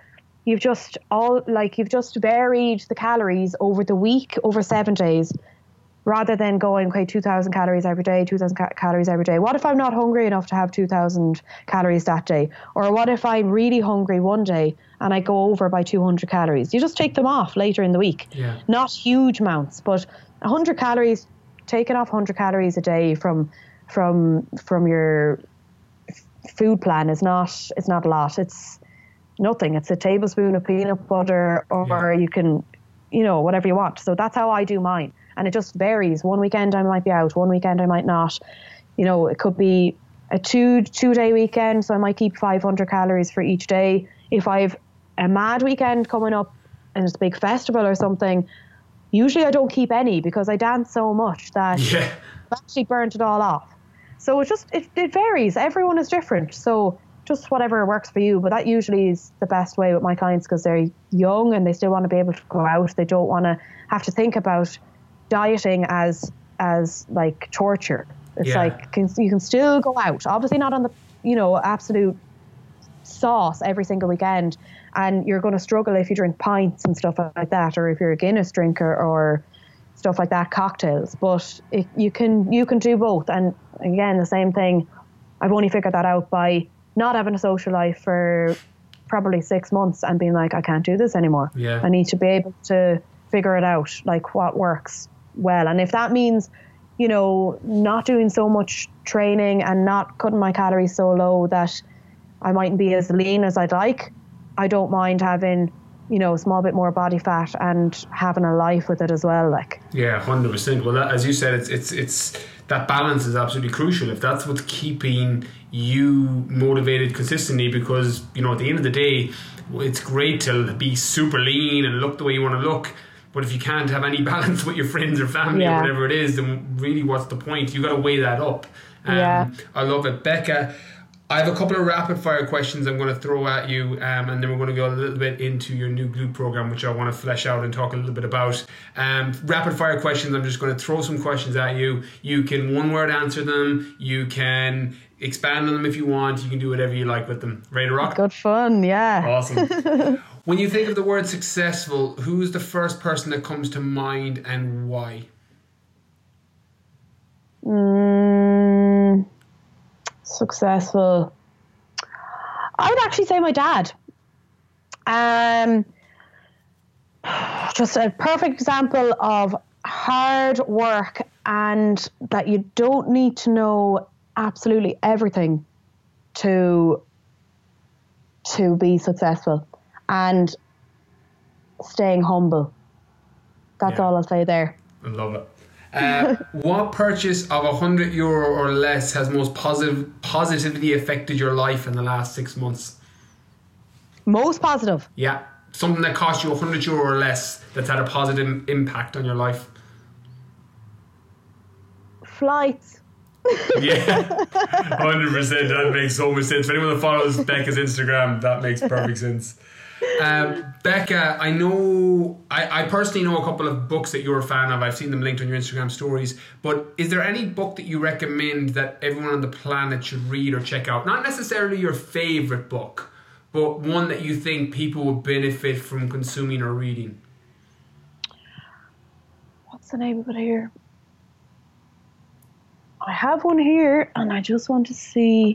varied the calories over the week, over 7 days, rather than going, okay, 2,000 calories every day, 2,000 calories every day. What if I'm not hungry enough to have 2,000 calories that day? Or what if I'm really hungry one day and I go over by 200 calories? You just take them off later in the week. Yeah. Not huge amounts, but 100 calories, taking off 100 calories a day from your food plan is not a lot. It's nothing. It's a tablespoon of peanut butter, or you can, whatever you want. So that's how I do mine. And it just varies. One weekend I might be out, one weekend I might not. It could be a two-day weekend, so I might keep 500 calories for each day. If I've a mad weekend coming up and it's a big festival or something, usually I don't keep any because I dance so much that I've actually burnt it all off. So it varies. Everyone is different. So just whatever works for you. But that usually is the best way with my clients because they're young and they still want to be able to go out. They don't want to have to think about dieting as like torture. It's like you can still go out, obviously not on the absolute sauce every single weekend, and you're going to struggle if you drink pints and stuff like that, or if you're a Guinness drinker or stuff like that, cocktails. But you can do both. And again, the same thing, I've only figured that out by not having a social life for probably 6 months and being like, I can't do this anymore. I need to be able to figure it out, like what works well. And if that means, not doing so much training and not cutting my calories so low that I mightn't be as lean as I'd like, I don't mind having, a small bit more body fat and having a life with it as well. Like, 100%. Well, as you said, it's that balance is absolutely crucial. If that's what's keeping you motivated consistently, because at the end of the day, it's great to be super lean and look the way you want to look. But if you can't have any balance with your friends or family or whatever it is, then really what's the point? You got to weigh that up. I love it. Becca, I have a couple of rapid fire questions I'm going to throw at you, and then we're going to go a little bit into your new glute program, which I want to flesh out and talk a little bit about. Rapid fire questions, I'm just going to throw some questions at you. You can one word answer them. You can expand on them if you want. You can do whatever you like with them. Ready to rock? Good fun, yeah. Awesome. When you think of the word successful, who's the first person that comes to mind and why? Successful. I would actually say my dad. Just a perfect example of hard work and that you don't need to know absolutely everything to be successful, and staying humble. That's all I'll say there. I love it. What purchase of €100 or less has most positively affected your life in the last 6 months? Most positive? Yeah. Something that cost you €100 or less that's had a positive impact on your life. Flights. Yeah, 100%. That makes so much sense. For anyone that follows Becca's Instagram, that makes perfect sense. Becca, I know, I personally know a couple of books that you're a fan of. I've seen them linked on your Instagram stories. But is there any book that you recommend that everyone on the planet should read or check out? Not necessarily your favorite book, but one that you think people would benefit from consuming or reading. What's the name of it here? I have one here, and I just want to see.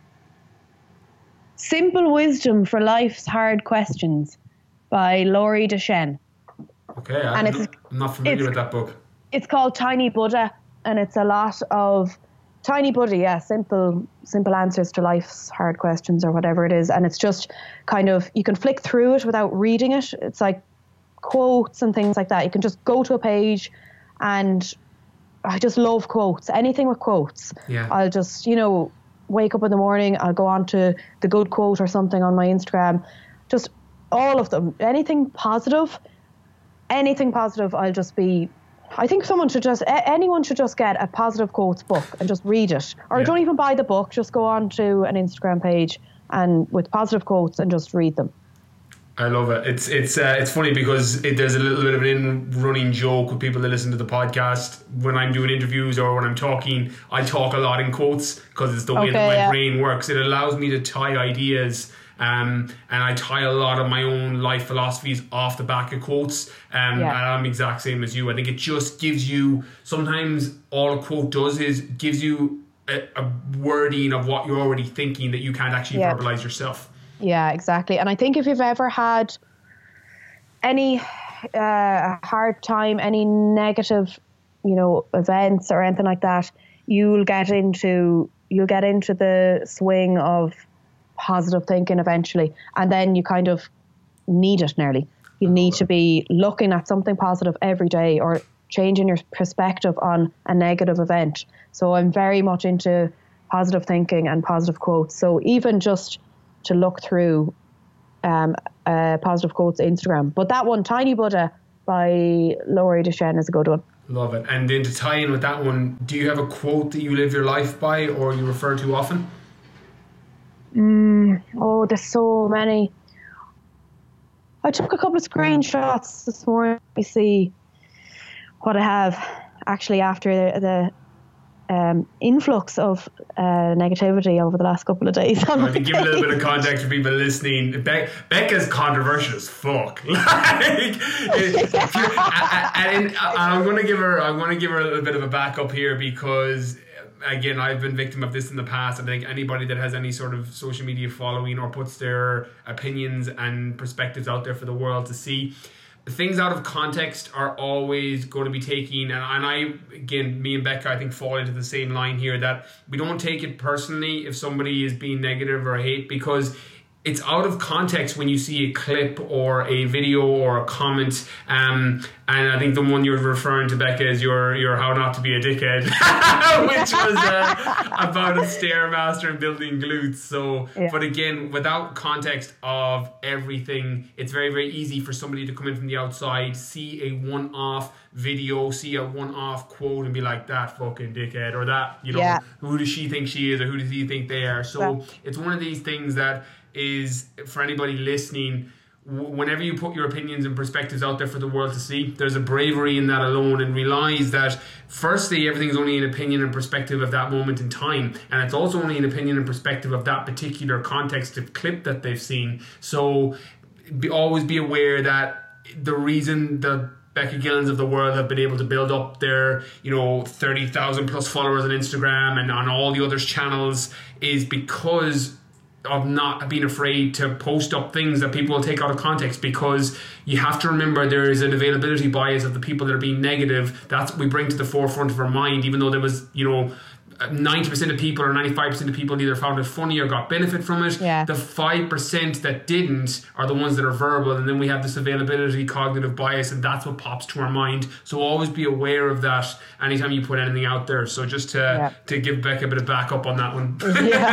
Simple Wisdom for Life's Hard Questions by Laurie Deschênes. Okay, I'm not familiar with that book. It's called Tiny Buddha, and it's a lot of Tiny Buddha, yeah, simple answers to life's hard questions or whatever it is. And it's just kind of, you can flick through it without reading it. It's like quotes and things like that. You can just go to a page, and I just love quotes. Anything with quotes. Yeah. I'll just, wake up in the morning, I'll go on to the good quote or something on my Instagram. Just all of them. Anything positive, I'll just be... I think anyone should just get a positive quotes book and just read it. Or don't even buy the book, just go on to an Instagram page and with positive quotes and just read them. I love it. It's funny because there's a little bit of an running joke with people that listen to the podcast. When I'm doing interviews or when I'm talking, I talk a lot in quotes because it's the way that my brain works. It allows me to tie ideas, and I tie a lot of my own life philosophies off the back of quotes. And I'm the exact same as you. I think it just gives you, sometimes all a quote does is gives you a wording of what you're already thinking that you can't actually verbalize yourself. Yeah, exactly. And I think if you've ever had any hard time, any negative, events or anything like that, you'll get into the swing of positive thinking eventually. And then you kind of need it nearly. You need to be looking at something positive every day or changing your perspective on a negative event. So I'm very much into positive thinking and positive quotes. So even just to look through positive quotes Instagram. But that one, Tiny Buddha by Laurie Deschênes, is a good one. Love it. And then to tie in with that one, do you have a quote that you live your life by or you refer to often? There's so many. I took a couple of screenshots this morning to see what I have actually after the influx of negativity over the last couple of days. I think give a little bit of context for people listening. Becca's controversial as fuck. And I'm going to give her a little bit of a backup here because, again, I've been victim of this in the past. I think anybody that has any sort of social media following or puts their opinions and perspectives out there for the world to see, things out of context are always going to be taken, and me and Becca, I think, fall into the same line here, that we don't take it personally if somebody is being negative or hate, because it's out of context when you see a clip or a video or a comment. And I think the one you're referring to, Becca, is your How Not to Be a Dickhead, which was about a Stairmaster and building glutes. So, but again, without context of everything, it's very, very easy for somebody to come in from the outside, see a one-off video, see a one-off quote and be like, that fucking dickhead, or that, who does she think she is, or who does he think they are? So it's one of these things that is, for anybody listening, whenever you put your opinions and perspectives out there for the world to see, there's a bravery in that alone, and realize that firstly, everything's only an opinion and perspective of that moment in time, and it's also only an opinion and perspective of that particular context of clip that they've seen. So always be aware that the reason the Becca Gillens of the world have been able to build up their 30,000 plus followers on Instagram and on all the others channels is because of not being afraid to post up things that people will take out of context, because you have to remember there is an availability bias of the people that are being negative. That's what we bring to the forefront of our mind, even though there was 90% of people or 95% of people either found it funny or got benefit from it. The 5% that didn't are the ones that are verbal, and then we have this availability cognitive bias, and that's what pops to our mind. So always be aware of that anytime you put anything out there. So just to give Becca a bit of backup on that one.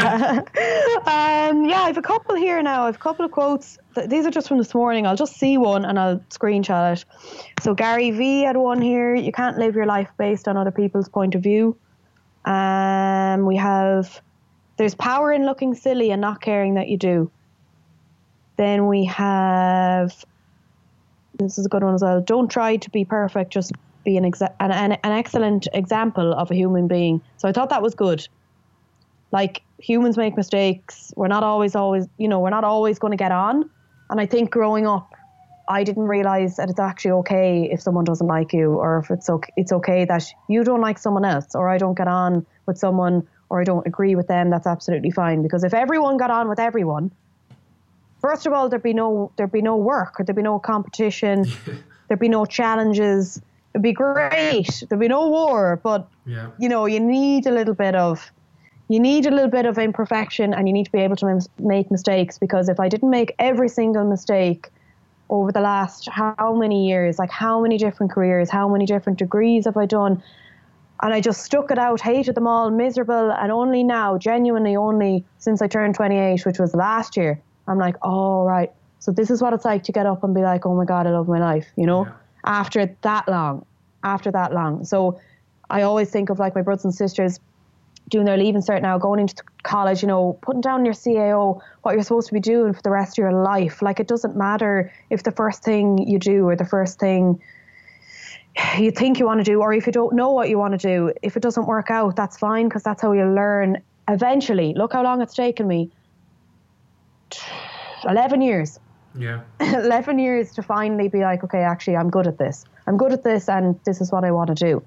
I have a couple here now. I have a couple of quotes. These are just from this morning. I'll just see one and I'll screenshot it. So Gary V had one here. You can't live your life based on other people's point of view. We have, there's power in looking silly and not caring that you do. Then we have, this is a good one as well, don't try to be perfect, just be an excellent example of a human being. So I thought that was good. Like, humans make mistakes. We're not always, we're not always going to get on. And I think growing up, I didn't realize that it's actually okay if someone doesn't like you, or if it's okay that you don't like someone else, or I don't get on with someone, or I don't agree with them. That's absolutely fine, because if everyone got on with everyone, first of all, there'd be no work, or there'd be no competition, there'd be no challenges. It'd be great. There'd be no war, but you know, you need a little bit of imperfection, and you need to be able to make mistakes, because if I didn't make every single mistake over the last how many years, like how many different careers, how many different degrees have I done, and I just stuck it out, hated them all, miserable, and only now, genuinely only since I turned 28, which was last year, I'm like, oh, right, so this is what it's like to get up and be like, oh my God, I love my life, you know, after that long. So I always think of like my brothers and sisters doing their Leaving Cert now, going into college, you know, putting down your CAO, what you're supposed to be doing for the rest of your life. Like, it doesn't matter if the first thing you do, or the first thing you think you want to do, or if you don't know what you want to do, if it doesn't work out, that's fine, because that's how you learn eventually. Look how long it's taken me. 11 years. Yeah. 11 years to finally be like, okay, actually, I'm good at this, and this is what I want to do.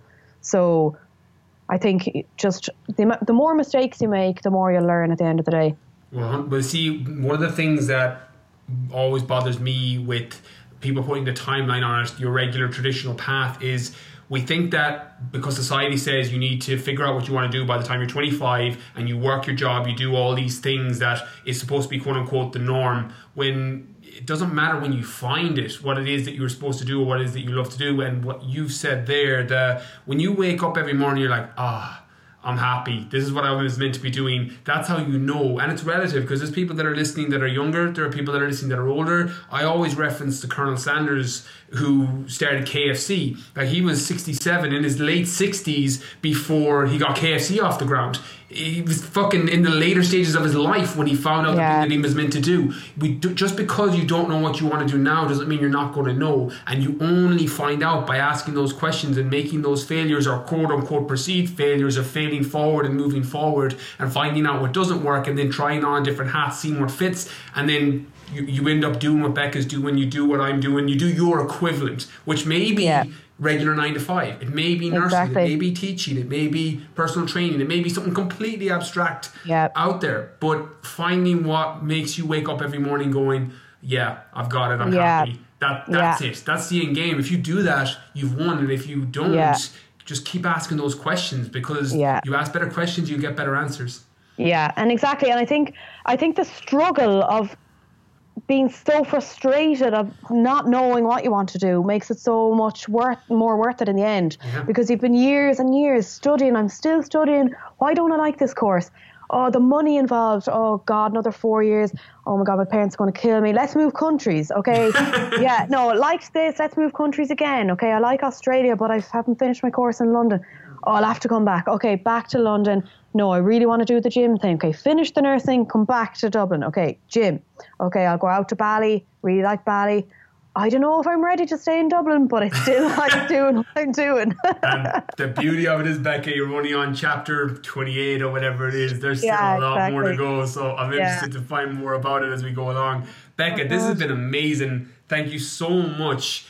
So I think just the more mistakes you make, the more you'll learn at the end of the day. Well, see, one of the things that always bothers me with people putting the timeline on it, your regular traditional path, is we think that because society says you need to figure out what you want to do by the time you're 25, and you work your job, you do all these things that is supposed to be quote unquote the norm, when it doesn't matter when you find it, what it is that you're supposed to do, or what it is that you love to do. And what you've said there, when you wake up every morning, you're like, I'm happy. This is what I was meant to be doing. That's how you know. And it's relative, because there's people that are listening that are younger. There are people that are listening that are older. I always reference to Colonel Sanders, who started KFC. Like, he was 67 in his late 60s before he got KFC off the ground. He was fucking in the later stages of his life when he found out the thing that he was meant to do. Just because you don't know what you want to do now doesn't mean you're not going to know. And you only find out by asking those questions and making those failures, or quote unquote perceived failures, of failing forward and moving forward and finding out what doesn't work, and then trying on different hats, seeing what fits, and then you end up doing what Becca's doing, you do what I'm doing, you do your equivalent, which may be regular 9 to 5. It may be nursing, it may be teaching, it may be personal training, it may be something completely abstract out there. But finding what makes you wake up every morning going, I've got it, I'm happy. That's it. That's the end game. If you do that, you've won. And if you don't, just keep asking those questions, because you ask better questions, you get better answers. Yeah, and exactly. And I think the struggle of being so frustrated of not knowing what you want to do makes it so much more worth it in the end, because you've been years and years studying. I'm still studying. Why don't I like this course? Oh, the money involved. Oh God, another 4 years. Oh my God, my parents are going to kill me. Let's move countries, okay? Liked this. Let's move countries again. Okay, I like Australia, but I haven't finished my course in London. Oh, I'll have to come back. Okay, back to London. No, I really want to do the gym thing. Okay, finish the nursing, come back to Dublin. Okay, gym. Okay, I'll go out to Bali. Really like Bali. I don't know if I'm ready to stay in Dublin, but I still like doing what I'm doing. And the beauty of it is, Becca, you're only on chapter 28 or whatever it is. There's still a lot more to go. So I'm interested to find more about it as we go along. Becca, this has been amazing. Thank you so much.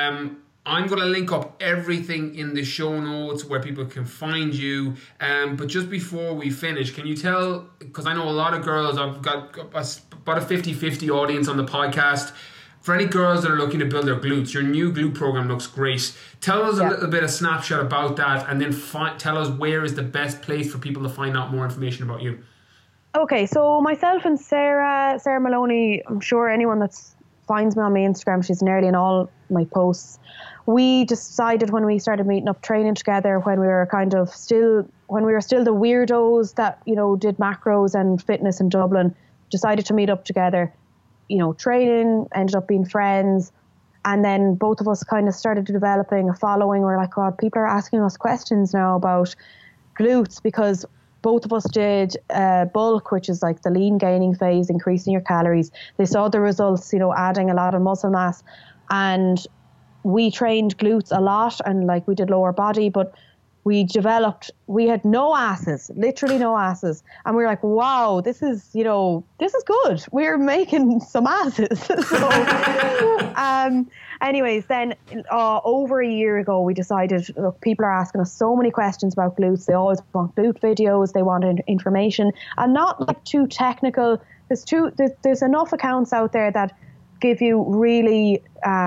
I'm going to link up everything in the show notes where people can find you. But just before we finish, can you tell, because I know a lot of girls, I've got about a 50-50 audience on the podcast. For any girls that are looking to build their glutes, your new glute program looks great. Tell us a little bit of snapshot about that, and then tell us where is the best place for people to find out more information about you. Okay, so myself and Sarah Maloney, I'm sure anyone that finds me on my Instagram, she's nearly in all my posts. We decided when we started meeting up training together, when we were still the weirdos that, you know, did macros and fitness in Dublin, decided to meet up together, you know, training, ended up being friends. And then both of us kind of started developing a following. We're like, God, people are asking us questions now about glutes, because both of us did bulk, which is like the lean gaining phase, increasing your calories. They saw the results, you know, adding a lot of muscle mass. And we trained glutes a lot, and like we did lower body, but we had no asses, literally no asses. And we were like, wow, this is good. We're making some asses. So, anyways, then over a year ago, we decided, look, people are asking us so many questions about glutes. They always want glute videos. They want information, and not like too technical. There's enough accounts out there that give you really,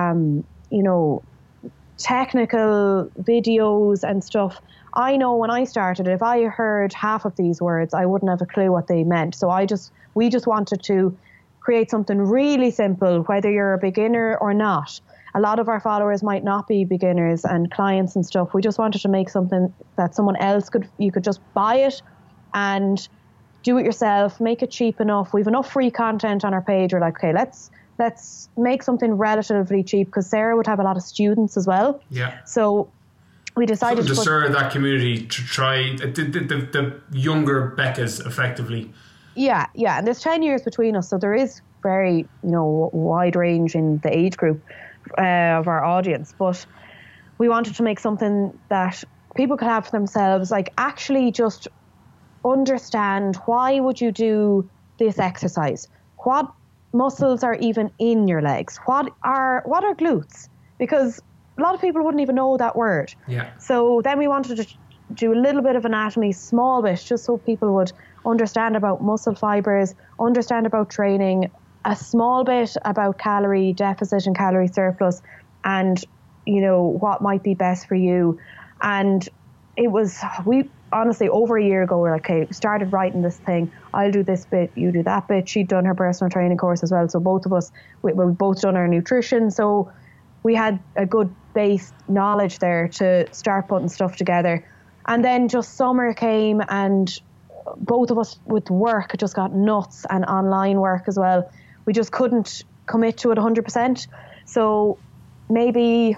technical videos and stuff. I know when I started, if I heard half of these words, I wouldn't have a clue what they meant. So we just wanted to create something really simple, whether you're a beginner or not. A lot of our followers might not be beginners and clients and stuff. We just wanted to make something that someone else you could just buy it and do it yourself, make it cheap enough. We've enough free content on our page. We're like, okay, let's make something relatively cheap, because Sarah would have a lot of students as well. Yeah. So we decided to serve that community, to try the younger Beccas effectively. Yeah. And there's 10 years between us, so there is very wide range in the age group of our audience. But we wanted to make something that people could have for themselves, like actually just understand, why would you do this exercise? What muscles are even in your legs? What are glutes? Because a lot of people wouldn't even know that word. Yeah. So then we wanted to do a little bit of anatomy, small bit, just so people would understand about muscle fibers, understand about training, a small bit about calorie deficit and calorie surplus, and what might be best for you. And we honestly, over a year ago, we're like, okay, started writing this thing. I'll do this bit, you do that bit. She'd done her personal training course as well. So both of us, we've both done our nutrition. So we had a good base knowledge there to start putting stuff together. And then just summer came, and both of us with work just got nuts, and online work as well. We just couldn't commit to it 100%. So maybe,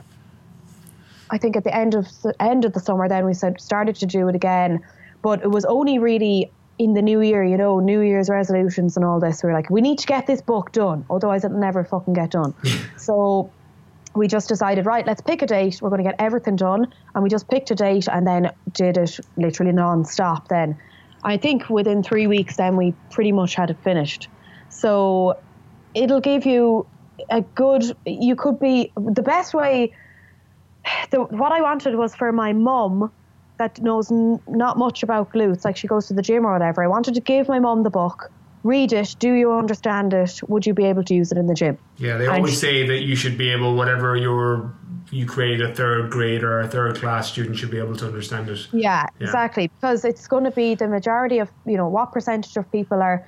I think at the end of the summer, then we started to do it again. But it was only really in the new year, New Year's resolutions and all this. We were like, we need to get this book done, otherwise it'll never fucking get done. So we just decided, right, let's pick a date. We're going to get everything done. And we just picked a date and then did it literally non-stop then. I think within 3 weeks then we pretty much had it finished. So it'll give you you could be, the best way, what I wanted was for my mum that knows not much about glutes, like she goes to the gym or whatever. I wanted to give my mum the book, read it, do you understand it? Would you be able to use it in the gym? Yeah, they always say that you should be able, whatever you create, a third grade or a third class student should be able to understand it. Yeah, exactly. Because it's going to be the majority of, what percentage of people are,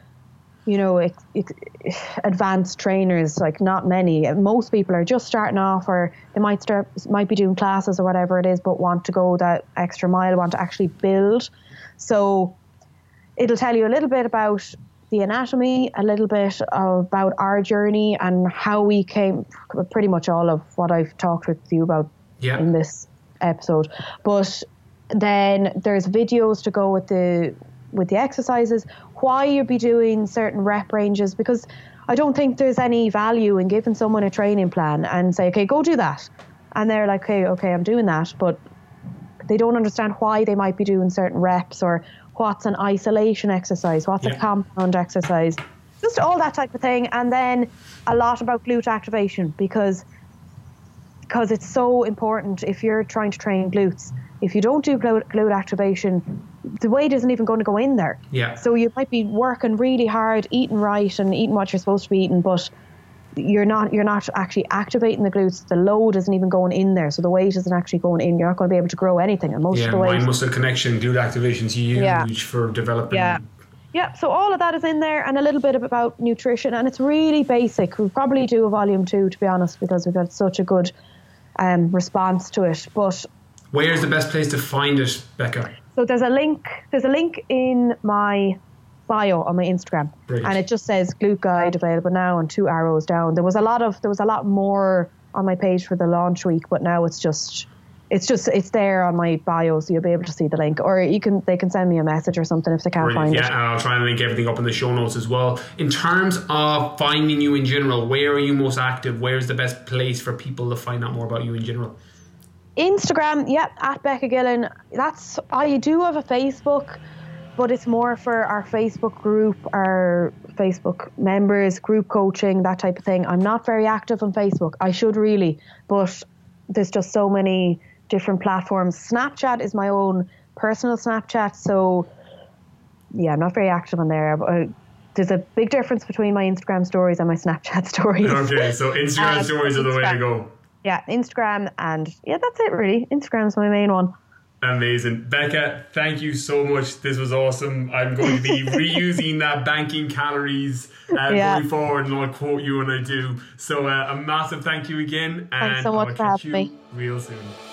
advanced trainers, like not many. Most people are just starting off, or they might be doing classes or whatever it is, but want to go that extra mile, want to actually build. So it'll tell you a little bit about the anatomy, a little bit about our journey and how we came, pretty much all of what I've talked with you about in this episode. But then there's videos to go with the exercises, why you'll be doing certain rep ranges, because I don't think there's any value in giving someone a training plan and say, okay, go do that. And they're like, okay, I'm doing that. But they don't understand why they might be doing certain reps, or what's an isolation exercise, what's a compound exercise, just all that type of thing. And then a lot about glute activation, because it's so important if you're trying to train glutes. If you don't do glute activation, the weight isn't even going to go in there. Yeah. So you might be working really hard, eating right and eating what you're supposed to be eating, but you're not actually activating the glutes. The load isn't even going in there, so the weight isn't actually going in. You're not going to be able to grow anything. And most of the weight, mind muscle connection, glute activation is huge for developing. Yeah, so all of that is in there, and a little bit about nutrition, and it's really basic. We'll probably do a volume 2, to be honest, because we've got such a good response to it. But where's the best place to find it, Becca? So there's a link in my bio on my Instagram. Brilliant. And it just says glute guide available now, and 2 arrows down. There was a lot more on my page for the launch week, but now it's there on my bio, so you'll be able to see the link, or they can send me a message or something if they can't find it. Yeah, and I'll try and link everything up in the show notes as well. In terms of finding you in general, where are you most active? Where's the best place for people to find out more about you in general? Instagram, yeah, at Becca Gillen. I do have a Facebook, but it's more for our Facebook group, our Facebook members, group coaching, that type of thing. I'm not very active on Facebook. I should really, but there's just so many different platforms. Snapchat is my own personal Snapchat, so yeah, I'm not very active on there. But there's a big difference between my Instagram stories and my Snapchat stories. Okay, so Instagram stories are the way to go. Yeah, Instagram, and yeah, that's it really. Instagram's my main one. Amazing. Becca, thank you so much. This was awesome. I'm going to be reusing that banking calories going forward, and I'll quote you when I do. So a massive thank you again. And thanks so much for having me. Real soon.